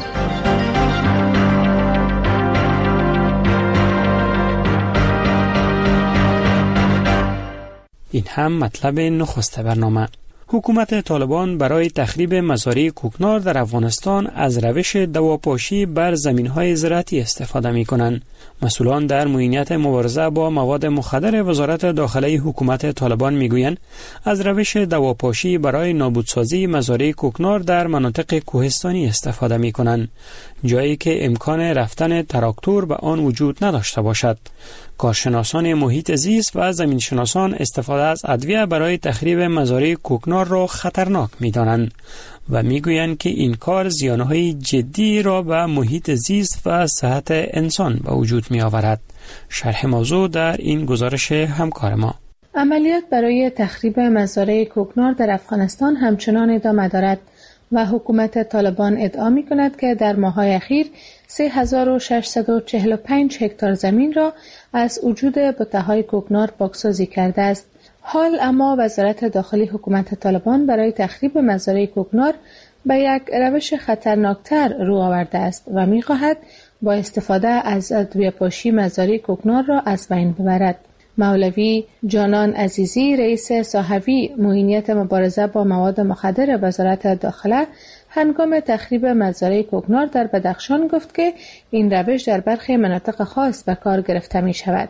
این هم مطلب نخست برنامه. حکومت طالبان برای تخریب مزارع کوکنار در افغانستان از روش دواپاشی بر زمین‌های زراعتی استفاده می‌کنند. مسئولان در معینیت مبارزه با مواد مخدر وزارت داخلی حکومت طالبان می‌گویند از روش دواپاشی برای نابودسازی مزارع کوکنار در مناطق کوهستانی استفاده می‌کنند، جایی که امکان رفتن تراکتور به آن وجود نداشته باشد. کارشناسان محیط زیست و زمینشناسان استفاده از ادویه برای تخریب مزارع کوکنار را خطرناک می‌دانند و می‌گویند که این کار زیانهای جدی را به محیط زیست و صحت انسان به وجود می‌آورد. شرح موضوع در این گزارش همکار ما. عملیات برای تخریب مزارع کوکنار در افغانستان همچنان ادامه دارد و حکومت طالبان ادعا می‌کند که در ماه‌های اخیر سه هزار و ششصد و چهل و پنج هکتار زمین را از وجود بوته‌های کوکنار پاکسازی کرده است. حال اما وزارت داخلی حکومت طالبان برای تخریب مزارع کوکنار به یک روش خطرناکتر رو آورده است و می‌خواهد با استفاده از ادویه‌پاشی مزارع کوکنار را از بین ببرد. مولوی جانان عزیزی، رئیس صاحبی معینیت مبارزه با مواد مخدر وزارت داخله، هنگام تخریب مزارع کوکنار در بدخشان گفت که این روش در برخی مناطق خاص به کار گرفته می شود.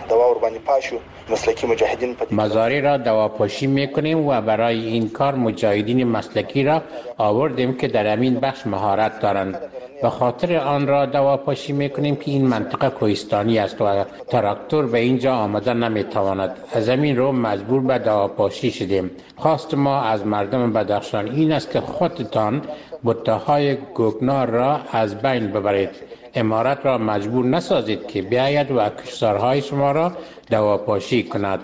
مزارع را دواپاشی میکنیم و برای این کار مجاهدین مسلکی را آوردیم که در همین بخش مهارت دارند. به خاطر آن را دواپاشی میکنیم که این منطقه کوهستانی است و تراکتور به اینجا آمده نمیتواند. از همین رو مجبور به دواپاشی شدیم. خواست ما از مردم بدخشان این است که خودتان بوته‌های کوکنار را از بین ببرید. امارت را مجبور نسازید که بیاید و کشتارهای شما را دواپاشی کند.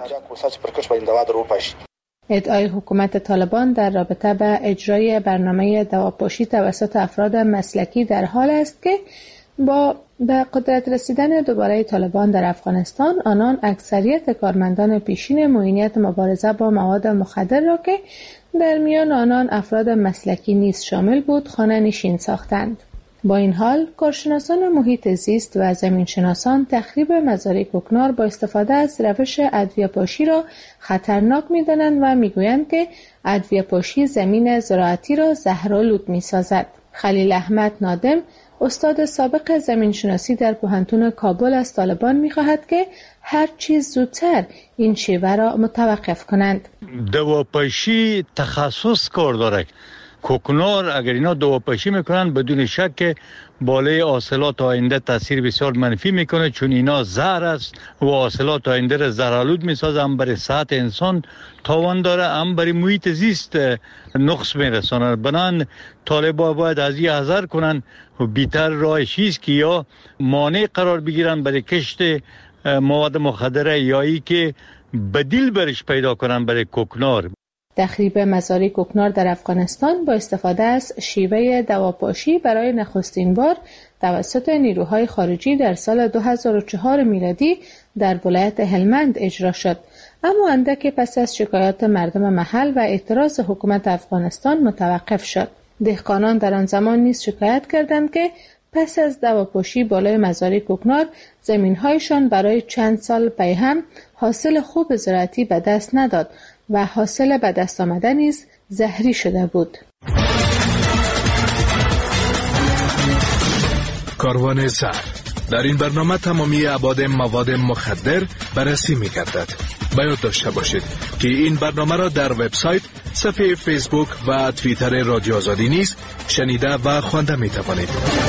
ادعای حکومت طالبان در رابطه با اجرای برنامه دواپاشی توسط افراد مسلکی در حال است که با به قدرت رسیدن دوباره طالبان در افغانستان، آنان اکثریت کارمندان پیشین معینیت مبارزه با مواد مخدر را که در میان آنان افراد مسلکی نیز شامل بود، خانه نشین ساختند. با این حال، کارشناسان محیط زیست و زمینشناسان تخریب مزارع کوکنار با استفاده از روش ادویه‌پاشی را خطرناک می‌دانند و می‌گویند که ادویه‌پاشی زمین زراعتی را زهرآلود می‌سازد. خلیل احمد نادم، استاد سابق زمینشناسی در پوهنتون کابل از طالبان می‌خواهد که هر چیز زودتر این شیوه را متوقف کنند. دواپاشی تخصص کار دارد. کوکنار اگر اینا دواپاشی میکنن بدون شک که بالای حاصلات آینده تاثیر بسیار منفی میکنه، چون اینا زهر است و حاصلات آینده را زهرآلود میسازه، هم برای صحت انسان تاوان داره، هم برای محیط زیست نقص میرسانه. بنان طالبا باید از این حذر کنن و بیتر راه چیز که یا مانع قرار بگیرن برای کشت مواد مخدره یا ای که بدیل برش پیدا کنن برای کوکنار. تخریب مزارع کوکنار در افغانستان با استفاده از شیوه دواپاشی برای نخستین بار توسط نیروهای خارجی در سال دو هزار و چهار میلادی در ولایت هلمند اجرا شد، اما اندک پس از شکایات مردم محل و اعتراض حکومت افغانستان متوقف شد. دهقانان در آن زمان نیز شکایت کردند که پس از دواپاشی بالای مزارع کوکنار زمین‌هایشان برای چند سال پی هم حاصل خوب زراعتی به دست نداد و حاصل به دست آمده نیز زهری شده بود. کاروان سر در این برنامه تمامی ابعاد مواد مخدر بررسی می‌گردد. باید داشته باشید که این برنامه را در وبسایت، صفحه فیسبوک و توییتر رادیو آزادی نیز شنیده و خوانده می‌توانید.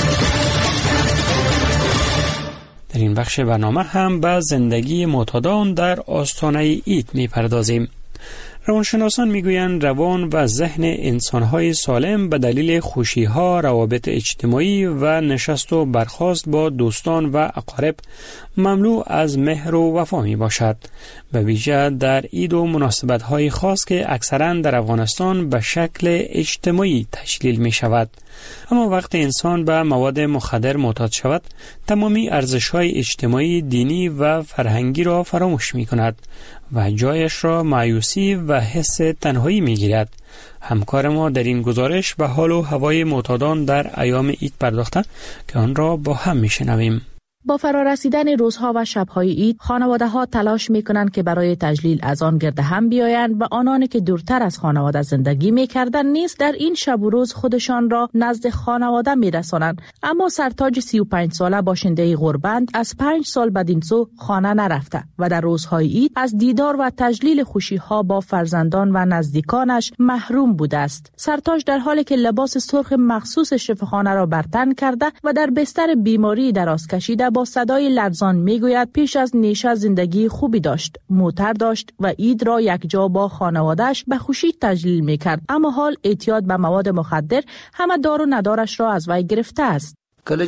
در این بخش برنامه هم به زندگی معتادان در آستانه عید می‌پردازیم. روانشناسان میگویند روان و ذهن انسان‌های سالم به دلیل خوشی‌ها، روابط اجتماعی و نشست و برخاست با دوستان و اقارب مملو از مهر و وفا می باشد، به ویژه در عید و مناسبت‌های خاص که اکثراً در افغانستان به شکل اجتماعی تشکیل می شود. اما وقتی انسان به مواد مخدر معتاد شود، تمامی ارزش‌های اجتماعی، دینی و فرهنگی را فراموش می کند و جایش را مایوسی و حس تنهایی می گیرد. همکار ما در این گزارش به حال و هوای معتادان در ایام عید پرداخته که آن را با هم می شنویم. با فرارسیدن روزها و شبهای عید، خانواده ها تلاش می کنند که برای تجلیل از آن گرد هم بیایند و آنانی که دورتر از خانواده زندگی می کردند نیز در این شب و روز خودشان را نزد خانواده می رسانند. اما سرتاج سی و پنج ساله باشنده غربند از پنج سال بدین سو خانه نرفته و در روزهای عید از دیدار و تجلیل خوشی ها با فرزندان و نزدیکانش محروم بوده است. سرتاج در حالی که لباس سرخ مخصوص شفاخانه را بر تن کرده و در بستر بیماری دراز کشیده با صدای لرزان میگوید پیش از نیشه زندگی خوبی داشت، موتر داشت و عید را یک جا با خانواده‌اش به خوشی تجلیل میکرد، اما حال اعتیاد به مواد مخدر همه دار و ندارش را از وی گرفته است.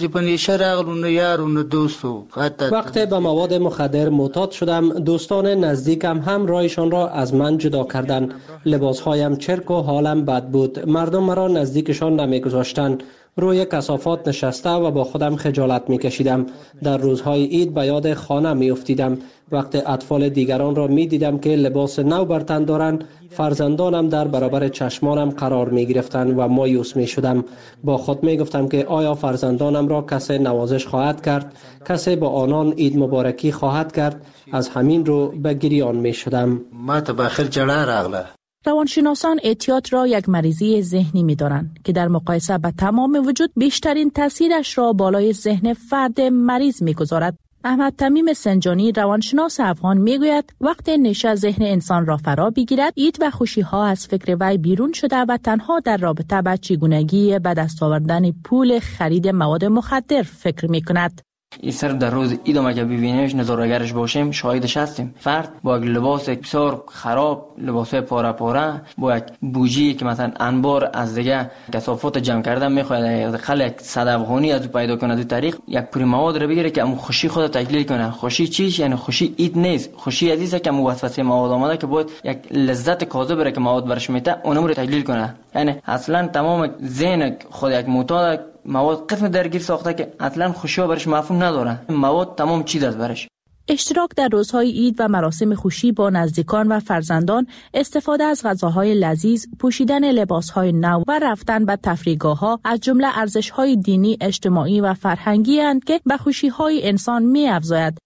وقتی به مواد مخدر معتاد شدم، دوستان نزدیکم هم رایشان را از من جدا کردند. لباسهایم چرک و حالم بد بود. مردم مرا نزدیکشان نمیگذاشتند. روی کثافات نشسته و با خودم خجالت می کشیدم. در روزهای عید به یاد خانه می افتیدم. وقتی اطفال دیگران را می دیدم که لباس نو بر تن دارند، فرزندانم در برابر چشمانم قرار می گرفتند و مایوس می شدم. با خود می گفتم که آیا فرزندانم را کسی نوازش خواهد کرد؟ کسی با آنان عید مبارکی خواهد کرد؟ از همین رو به گریان می شدم. ما تا بخیر جړه راغله. روانشناسان اعتیاد را یک مریضی ذهنی می دانند که در مقایسه با تمام وجود بیشترین تاثیرش را بالای ذهن فرد مریض می گذارد. احمد تمیم سنجانی روانشناس افغان می گوید وقتی نشه ذهن انسان را فرا بگیرد، عید و خوشی ها از فکر وی بیرون شده و تنها در رابطه با چگونگی به دست آوردن پول خرید مواد مخدر فکر می کند. این صرف در روز عید ما که ببینیمش نظاره‌گرش باشیم شاهدش هستیم. فرد با یک لباس بسیار خراب، لباس پاره پاره، با یک بوجی که مثلا انبار از دیگه کثافات جمع کردن میخواد خل یک صد افغانی از پیدا کنه، دو طریق یک پوری مواد رو بگیره که ام خوشی خود تجلیل کنه. خوشی چیش؟ یعنی خوشی عید نیست. خوشی عزیزه که موسوسه مواد آمده که باید یک لذت کاذب را که مواد برش میته اونم رو تجلیل کنه. یعنی اصلا تمام ذهن خود یک معتاد مواد قسم درگیر ساخته که اصلا خوشی برش مفهوم نداره. مواد تمام چیز است برش. اشتراک در روزهای عید و مراسم خوشی با نزدیکان و فرزندان، استفاده از غذاهای لذیذ، پوشیدن لباسهای نو و رفتن به تفریحگاه‌ها از جمله ارزش‌های دینی، اجتماعی و فرهنگی اند که به خوشی‌های انسان می‌افزاید.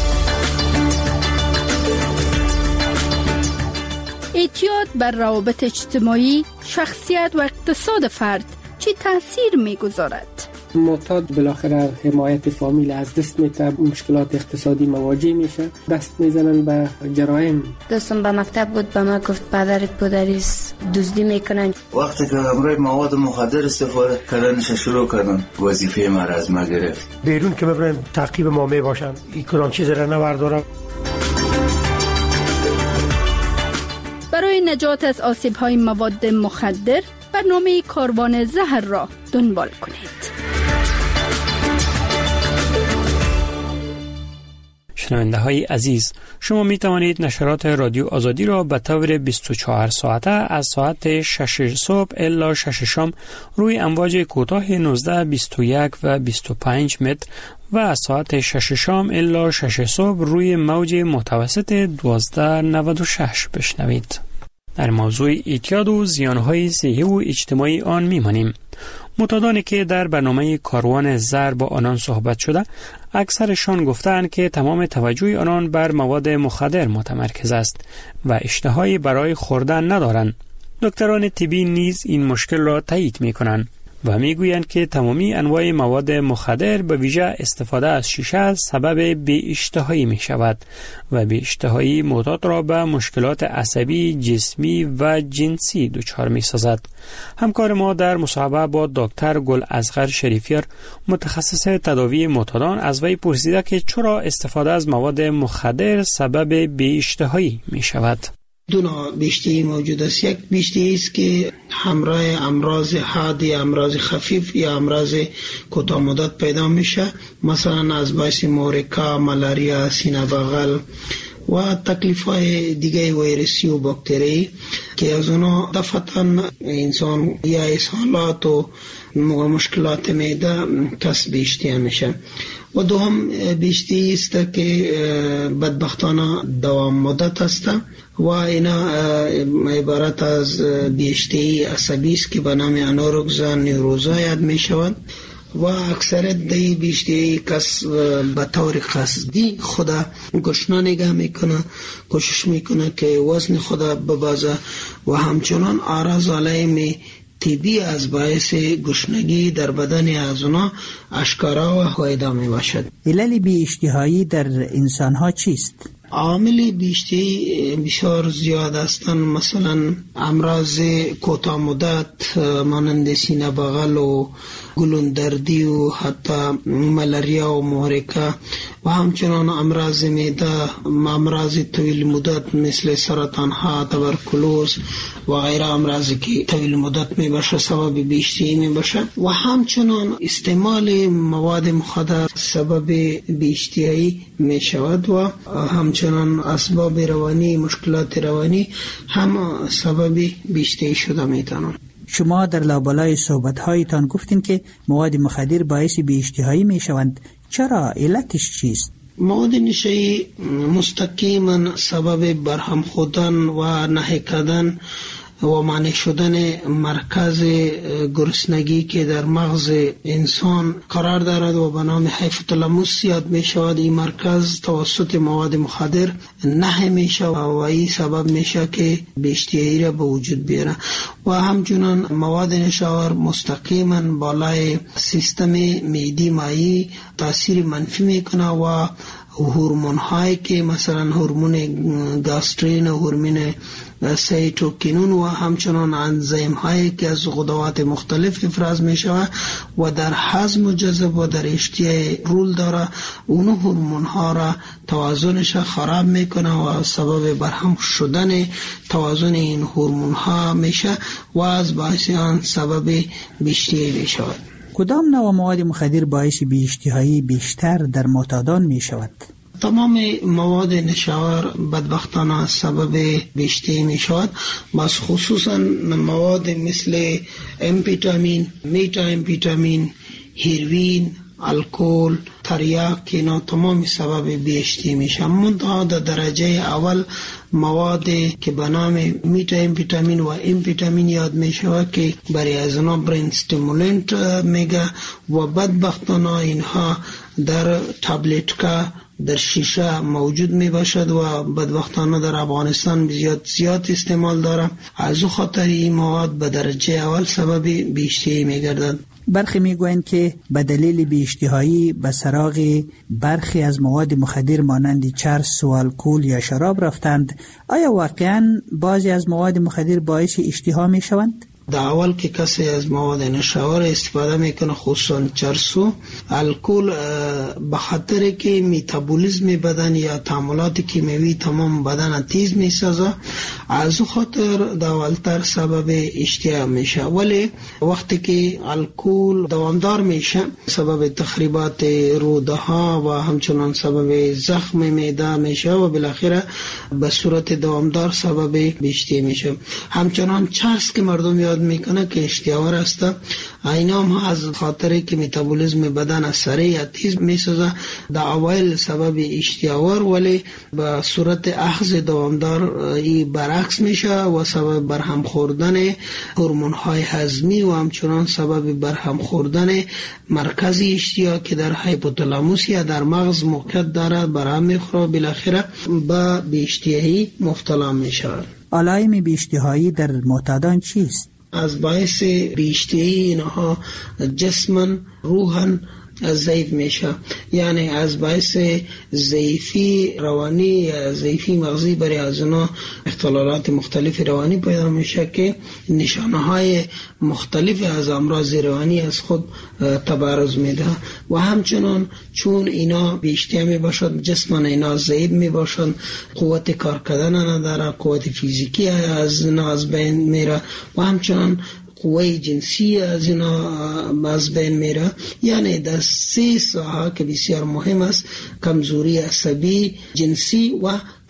اعتیاد بر روابط اجتماعی، شخصیت و اقتصاد فرد چی تاثیر می‌گذارد؟ معتاد بالاخره حمایت فامیل از دست میده، مشکلات اقتصادی مواجه میشه، دست میزنن به جرایم. دوستم به مکتب بود، به ما گفت پدرت پدریست دزدی میکنن. وقتی که امروز مواد مخدر استفاده کردنش شروع کردن، وظیفه ما را از ما گرفت. بیرون که ببینن تعقیب ما میباشن، این کدام چیز را نبردارم. برای نجات از آسیب‌های مواد مخدر برنامه کاروان زهر را دنبال کنید. شنونده های عزیز، شما می توانید نشرات رادیو آزادی را به طور بیست و چهار ساعته از ساعت شش صبح الی شش شام روی امواج کوتاه نوزده، بیست و یک و بیست و پنج متر و از ساعت شش شام الی شش صبح روی موج متوسط دوازده نود و شش بشنوید. در موضوع اعتیاد و زیانهای صحی و اجتماعی آن میمانیم. معتادانی که در برنامه کاروان زر با آنان صحبت شده، اکثرشان گفتند که تمام توجه آنان بر مواد مخدر متمرکز است و اشتهایی برای خوردن ندارند. دکتران طبی نیز این مشکل را تایید می‌کنند و میگویند که تمامی انواع مواد مخدر به ویژه استفاده از شیشه سبب بی‌اشتهایی می شود و بی‌اشتهایی معتاد را به مشکلات عصبی، جسمی و جنسی دچار می سازد. همکار ما در مصاحبه با دکتر گل اصغر شریفیار، متخصص تداوی معتادان، از وی پرسیده که چرا استفاده از مواد مخدر سبب بی‌اشتهایی می شود. دو نوع بیشتری موجود است. یک بیشتری است که همراه امراض حادی، امراض خفیف یا امراض کوتاه مدت پیدا میشه، مثلا از باعث مورکا، ملاریا، سینه بغل و تکلیف‌های دیگه ویروسی و باکتری که از اونا دفعتاً انسان یا اسهالات و مشکلات معده کسب اشتها میشه. و دوم بیشتری است که بدبختانه دوام مدت است و اینا عبارت از بیشتری عصبی است که به نام انورکسیا نوروزا یاد می شود و اکثر دی بیشتری کس به طور قصدی خدا گشنه نگاه میکنه، کوشش میکنه که وزن خدا ببازه و همچنان اعراض علائم طبی از باعث گشنگی در بدن از اونا اشکارا و هایدا می باشد. علل بی اشتهایی در انسان ها چیست؟ عامل بیشتری بسیار زیاد هستند، مثلا امراض کوتاه مدت مانند سینه بغل و گلوندردی و حتی ملاریا و محرقه و همچنان امراض معده، امراض طویل مدت مثل سرطان ها، تبرکلوز و غیره امراضی که طویل مدت می باشه سبب بیشتری می باشه و همچنان استعمال مواد مخدر سبب بیشتری می شود و همچنان اسباب روانی، مشکلات روانی هم سبب بیشتری شده می تانند. شما در لابلای صحبت‌هایتان گفتین که مواد مخدر باعث بی‌اشتهایی می‌شوند. چرا؟ علتش چیست؟ مواد نشایی مستقیما سبب برهم خودن و نهی کردن و مانع شدن مرکز گرسنگی که در مغز انسان قرار دارد و به نام هایپوتالاموس یاد می شود. این مرکز توسط مواد مخدر نهی می شود و این سبب می شود که بیشتری را به وجود بیاره و همچنان مواد نشاور مستقیما بالای سیستم معدی مایی تاثیر منفی می کنه و هورمون هایی که مثلا هورمون گاسترین و هورمون سیتوکینون و همچنان انزیم هایی که از غدوات مختلف افراز می شود و در هضم و جذب و در اشتها رول داره، اون هورمون ها را توازنش خراب میکنه و سبب برهم شدن توازن این هورمون ها میشه و از باعث آن سبب بیشتری می شود. کدام نوع مواد مخدر باعث بی‌اشتهایی بیشتر در معتادان می شود؟ تمام مواد نشاور بدبختانه سبب بیشتری می شود، بس خصوصا مواد مثل امفیتامین، میتا امفیتامین، هیروین، الکل، تریاک که اینا تمام سبب بیشتری می شود. منتها در درجه اول مواد که به نام میتا امفیتامین و امفیتامین یاد می شود که برای از اونا برین استیمولنت میگه و بدبختانه اینها در تابلت که در شیشه موجود می باشد و بدبختانه در افغانستان زیاد زیاد استعمال داره. از او خاطر این مواد به درجه اول سبب بیشتری می گردد. برخی می گویند که به دلیل بی‌اشتهایی به سراغ برخی از مواد مخدر مانند چرس و الکل یا شراب رفتند. آیا واقعا بعضی از مواد مخدر باعث اشتها می شوند؟ در اول که کسی از مواد نشاور استفاده میکنه خصوصا چرس و الکل به خاطر که میتابولیسم بدن یا تعاملات کیمیایی تمام بدن تیز میسازه، از خاطر در اولتر سبب اشتها میشه. ولی وقتی که الکل دوامدار میشه سبب تخریبات روده ها و همچنان سبب زخم معده میشه و بالاخره به صورت دوامدار سبب بیشتری میشه. همچنان چرس که مردم یاد میکنه که اشتهاور است، اینا هم از خاطر که متابولیسم بدن سریع تیز میسازه در اوایل سبب اشتهاور، ولی به صورت اخذ دوامدار این برعکس میشه و سبب برهم خوردن هورمون های هضمی و همچنان سبب برهم خوردن مرکز اشتها که در هایپوتالاموس یا در مغز موقعیت داره برهم میخوره، بالاخره به بیشتهایی مبتلا میشه. علائم بیشتهایی در معتادان چیست؟ از باعث بیشتری اینها جسماً روحاً ضعیف میشه، یعنی از باعث ضعیفی روانی یا ضعیفی مغزی برای از اونا اختلالات مختلف روانی پیدا میشه که نشانه های مختلف از امراض روانی از خود تبرز میده و همچنان چون اینا بیشتر می باشد جسم اینا ضعیف می باشد، قوت کار کردن نداره، قوت فیزیکی از اینا از بین میره و همچنان قوه جنسی از اینا از بین میره. یعنی در سه ساحه که بسیار مهم است، کمزوری عصبی، جنسی و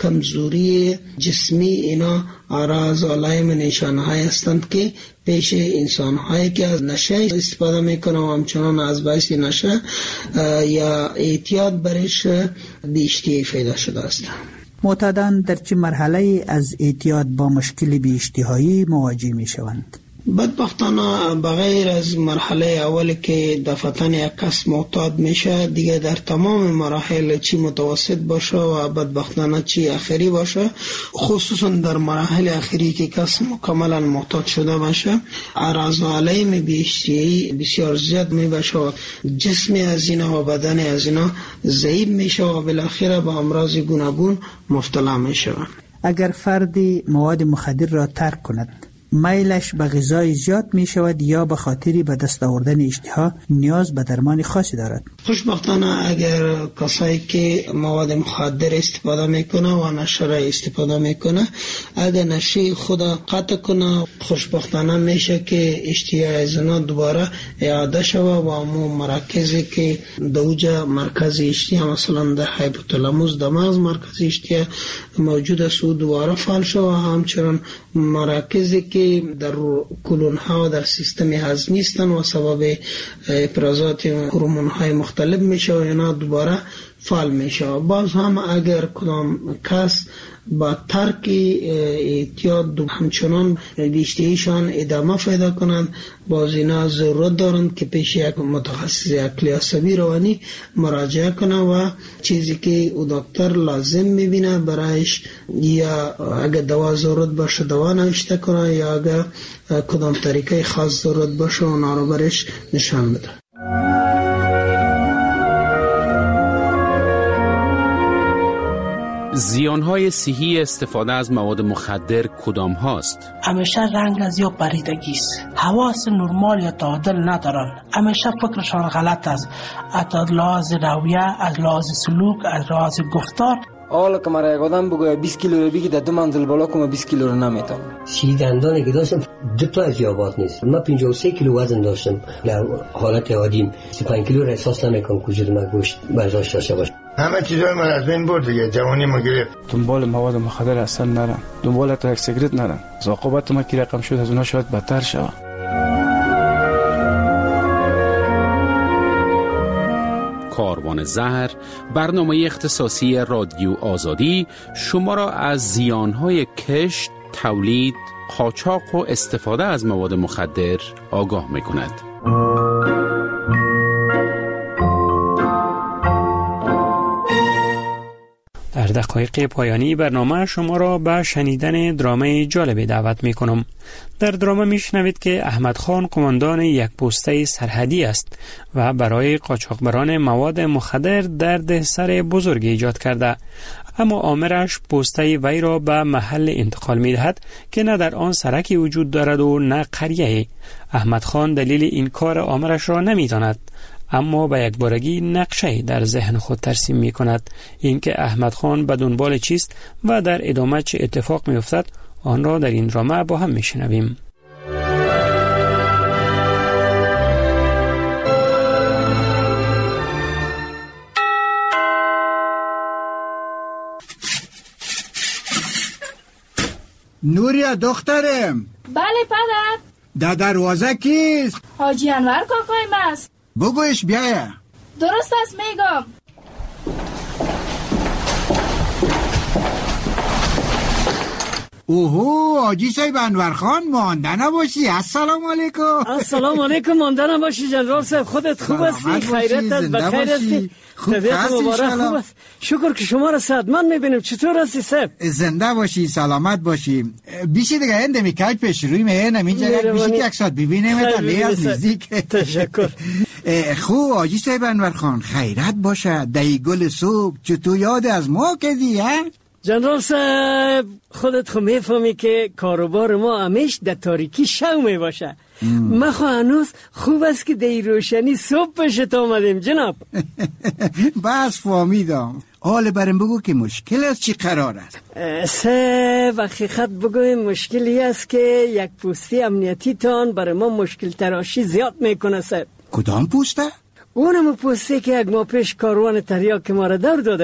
کمزوری جسمی اینا آراز علائم نشانه‌های هستند که پیش انسان‌هایی که از نشه استفاده میکنه و همچنان از باعث نشه یا اعتیاد برش بیشتری پیدا شده است. معتادان در چه مرحله از اعتیاد با مشکل بی‌اشتهایی مواجه میشوند؟ بدبختانه بغیر از مرحله اولی که دفعتاً یک کس معتاد میشه، دیگه در تمام مراحل چی متوسط باشه و بدبختانه چی اخری باشه، خصوصا در مراحل اخری که کس مکملا معتاد شده باشه، اعراض و علائم بی‌اشتهایی بسیار زیاد میباشه و جسم از اینا و بدن از اینا ضعیف میشه و بالاخره به امراض گوناگون مبتلا میشه. اگر فردی مواد مخدر را ترک کند، میلش به غذای زیاد می شود یا به خاطری به دست آوردن اشتها نیاز به درمان خاصی دارد؟ خوشبختانه اگر کسایی که مواد مخدر استفاده میکنه و نشه را استفاده میکنه، اگر نشه خود قطع کنه، خوشبختانه میشه که اشتها از اونا دوباره اعاده شود و همون مراکزی که دوجه مرکز اشتها مثلا در هایپوتالاموس در مغز مرکز اشتها موجود است و دوباره فعال شود و همچنان مراکزی که در کلون ها و در سیستم هضمی هستند و سبب افرازات هورمون های مختلف میشه و اینا دوباره فعال میشه. باز هم اگر کدام کس با ترک اعتیاد همچنان بیشتریشان ادامه پیدا کنند، باز اینا ضرورت دارند که پیش یک متخصص عقلی عصبی روانی مراجعه کنه و چیزی که او دکتر لازم میبینه برایش، یا اگر دوا ضرورت باشه دوا نوشته کنه یا اگر کدام طریقه خاص ضرورت باشه اونا رو برش نشان بده. زیانهای صحی استفاده از مواد مخدر کدام هاست؟ همیشه رنگ از یا پریدگی است، حواس نرمال یا تعادل ندارن، همیشه فکرشان غلط است، از لحاظ رویه، از لحاظ سلوک، از لحاظ گفتار. حالا که مرا یک آدم بگوید بیست کیلو رو بگی در دو منزل بالا کنم بیست کیلو رو نمیتونم. سی دندانی که داشتم دو تا از یابات نیست. من پنجاه و سه کیلو وزن داشتم. در حالت عادیم سی و پنج کیلو را احساس نمیکنم که وجود من گوشت برداشت داشته باشه. همه چیزای من از بین برد دیگه، جوانی ما گرفت. دنبال مواد مخدر اصلا نرم، دنبال تا یک سیگرت نرم. عاقبت ما که رقم شد از اونها شاید بدتر شود. کاروان زهر، برنامه اختصاصی رادیو آزادی، شما را از زیانهای کشت، تولید، قاچاق و استفاده از مواد مخدر آگاه می‌کند. در دقایق پایانی برنامه شما را به شنیدن درامه جالب دعوت می کنم. در درامه می شنوید که احمد خان قماندان یک پسته سرحدی است و برای قاچاقبران مواد مخدر درد سر بزرگ ایجاد کرده، اما آمرش پسته وی را به محل انتقال می دهد که نه در آن سرکی وجود دارد و نه قریه. احمد خان دلیل این کار آمرش را نمی داند، اما به یک بارگی نقشه در ذهن خود ترسیم می کند. اینکه احمد خان به دنبال چیست و در ادامه چه اتفاق می افتد، آن را در این درامه با هم می شنویم. نوریا دخترم. بله پدر. در دروازه کیست؟ حاجی انور کاکایم است. بگویش بیایه. درست است میگم. اوهو حاجی صاحب انور خان، مانده نباشی. السلام علیکم. السلام علیکم. مانده نباشی جنرال صاحب. خودت خوب هستی؟ خیرت است؟ بخیر هستی؟ طبیعت مبارک خوب است؟ شکر که شما را صحتمند میبینیم. چطور هستی صاحب؟ زنده باشی، سلامت باشی. بیشی دیگه هنده میکاج پیش روی مهنم اینجا بیشی که اکسات ببینیم تا لی از نزدیک. تشکر. خوب حاجی صاحب انور خان، خیرت باشه. دی گل صبح چطور یاد از ما کردی ها؟ جنرال صاحب خودت خو میفهمی که کاروبار ما همیش در تاریکی شو میباشه. ما خو هنوز خوب است که در روشنی صبح پشت آمدیم جناب. بس فهمیدم. حال برم بگو که مشکل است چی قرار است؟ سه و حقیقت بگویم مشکلی است که یک پوستی امنیتی تان برای ما مشکل تراشی زیاد میکنه صاحب. کدام پوسته؟ اونم پوستی که یک ماه پیش کاروان تریاک ما را دور داده بود.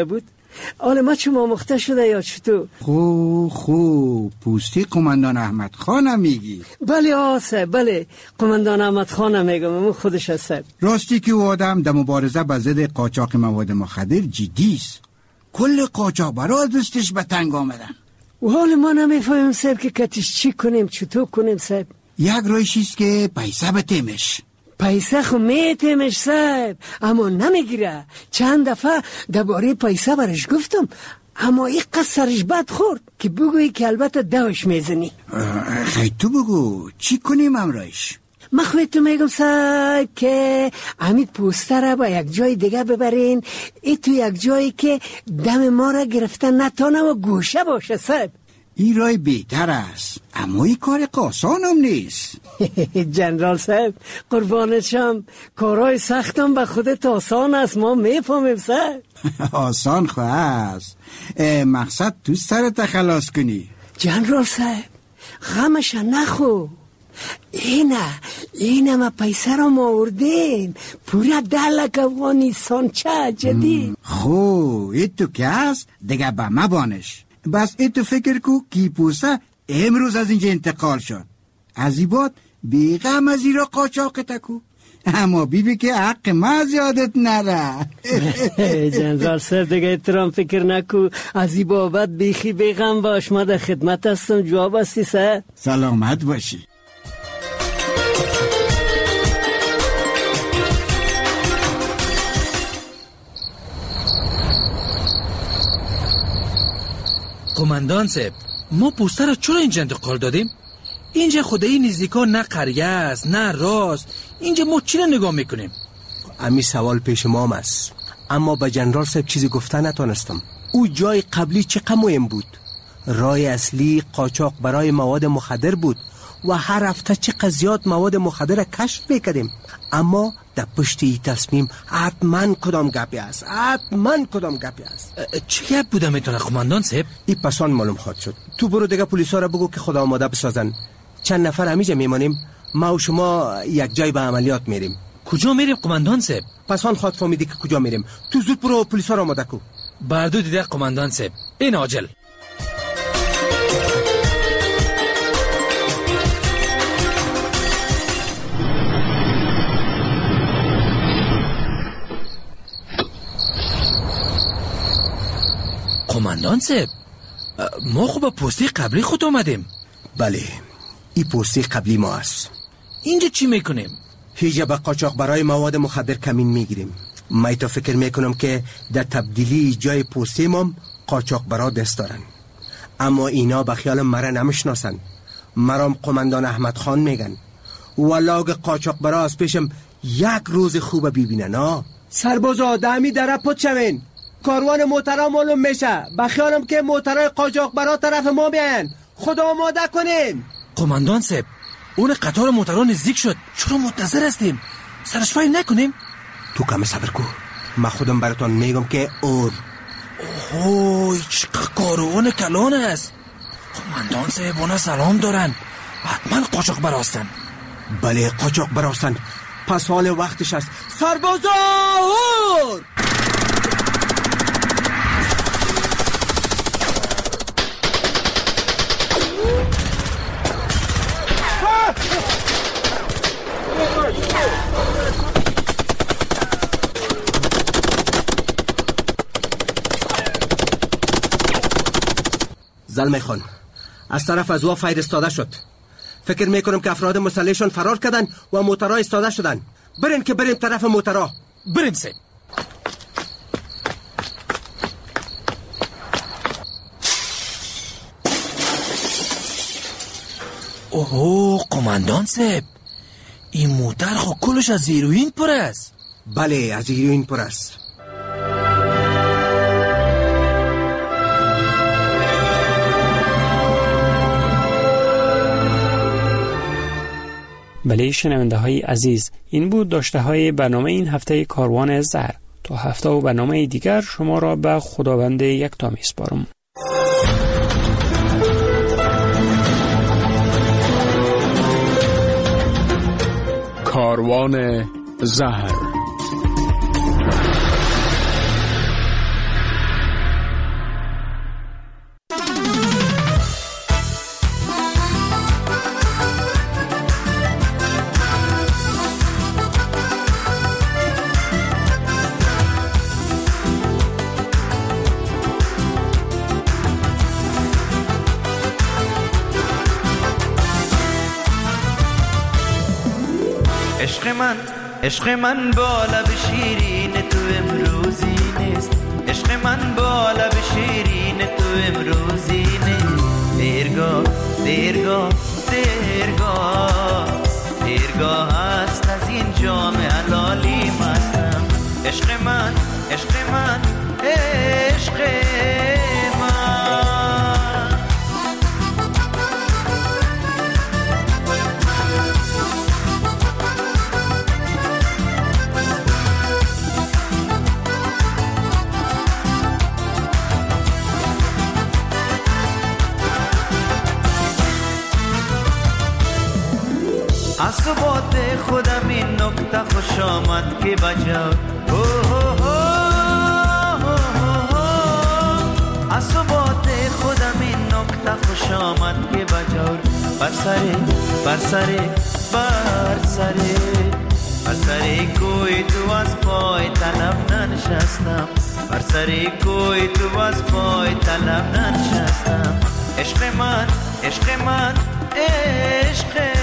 حالا ما چون آموخته شده یا چطور؟ خو خو پوستی قماندان احمد خانم میگی؟ بله آه صاحب، بله قماندان احمد خانم میگم، اون خودش هست صاحب. راستی که او آدم در مبارزه با ضد قاچاق مواد مخدر جدی است. کل قاچاق برا دستش به تنگ آمدن. و حال ما نمیفهمیم صاحب که کتش چی کنیم، چطور کنیم صاحب. یک رایش است که پیسه بتیمش. پیسه خو میتیمش صاحب، اما نمیگیره. چند دفعه درباره پیسه برش گفتم، اما این قصد سرش بد خورد که بگویی که البته دوش میزنی. خیلی تو بگو چی کنیم امرایش؟ من خواهی تو میگم صاحب که امید پوستر با یک جای دیگه ببرین، ای تو یک جایی که دم ما را گرفتن نتانه و گوشه باشه صاحب. این رای بهتر است، اما این کار قاسان هم نیست. جنرال صاحب قربانشم، کارهای سختم به خودت آسان است، ما میفهمیم صاحب. آسان خواه است، مقصد تو سرت خلاص کنی. جنرال صاحب غمش نخو، اینه اینه ما پیسه را ما آوردیم پورا ده لک افغانستان چه جدید. خو ای تو که هست دیگه به ما بانش. بس ای تو فکر کو کی پوسه امروز از اینجا انتقال شد، از این بعد بیغم از این را قاچاق تکو، اما بیبی که حق ما زیادت نره. جنرال صاحب دیگه احترام فکر نکو، از این بابت بیخی بیغم باش، ما در خدمت هستم. جواب هستی صاحب؟ سلامت باشی. قماندان صاحب ما پوسته را چرا اینجا انتقال دادیم؟ اینجا خدایی نزدیکا نه قریه است نه راست، اینجا ما چی را نگاه میکنیم؟ امی سوال پیش ما است، اما به جنرال صاحب چیزی گفته نتونستم. او جای قبلی چقدر مهم بود، راه اصلی قاچاق برای مواد مخدر بود و هر هفته چقدر زیاد مواد مخدر کشف میکردیم، اما در پشت این تصمیم حتما کدام گپی است، حتما کدام گپی است. چه گپ بوده میتونه قماندان صاحب؟ این پسان معلوم خواهد شد. تو برو دیگه پلیسا را بگو که خدا آماده بسازن، چند نفر همیجا میمانیم، ما و شما یک جای به عملیات میریم. کجا میریم قماندان صاحب؟ پسان خواهد فهمیدی که کجا میریم. تو زود برو پلیسا را آماده کو. بردو دیده قماندان صاحب، این عاجل. قماندان صاحب ما خوب پستی قبلی خود آمدیم. بله این پستی قبلی ما است. اینجا چی میکنیم؟ هیچ به قاچاق برای مواد مخدر کمین میگیریم. من تو فکر میکنم که در تبدیلی جای پستی ما قاچاق برا دست دارن، اما اینا به خیال مرا نمیشناسن. مرام قماندان احمد خان میگن، ولاگ قاچاق برا از پیشم یک روز خوب ببینن. ها سربازا دمی در پد شوین، کاروان موترا معلوم میشه، بخیالم که موترای قاچاق برا طرف ما بیاین، خدا آماده کنین. قماندان صاحب اون قطار موترا نزدیک شد، چرا منتظر هستیم؟ سرشفایی نکنیم؟ تو کم صبر کو، من خودم براتون میگم که اور اوه چقدر کاروان کلان است. قماندان صاحب اونا سلام دارن، حتما قاچاق براستن. بله قاچاق براستن، پس حال وقتش است. سربازا اور! زلمه خان از طرف از وا فایر استاده شد. فکر میکنم که افراد مسلحشون فرار کردن و موترها استاده شدن. برین که بریم طرف موترها. بریم سید. اوه قماندان صاحب این موتر خو کلش از هیروئین پر است. بله از هیروئین پر است. بله شنونده های عزیز، این بود داشته های برنامه این هفته کاروان زهر. تا هفته و برنامه دیگر شما را به خداوند یکتا میسپارم. کاروان زهر. عشق من عشق من با لب شیرین تو امروزی نیست، عشق من با لب شیرین تو امروزی نیست. دیرگاه دیرگاه دیرگاه دیرگاه هست از این جام حلالی مستم. عشق من عشق من عشق عصبات خودم این نکته خوش آمد که بجا عصبات خودم این نکته خوش آمد که بجا بر سره بر سره بر سره بر سره کوی تو از پای طلب ننشستم، بر سره کوی تو از پای طلب ننشستم. عشق من عشق من عشق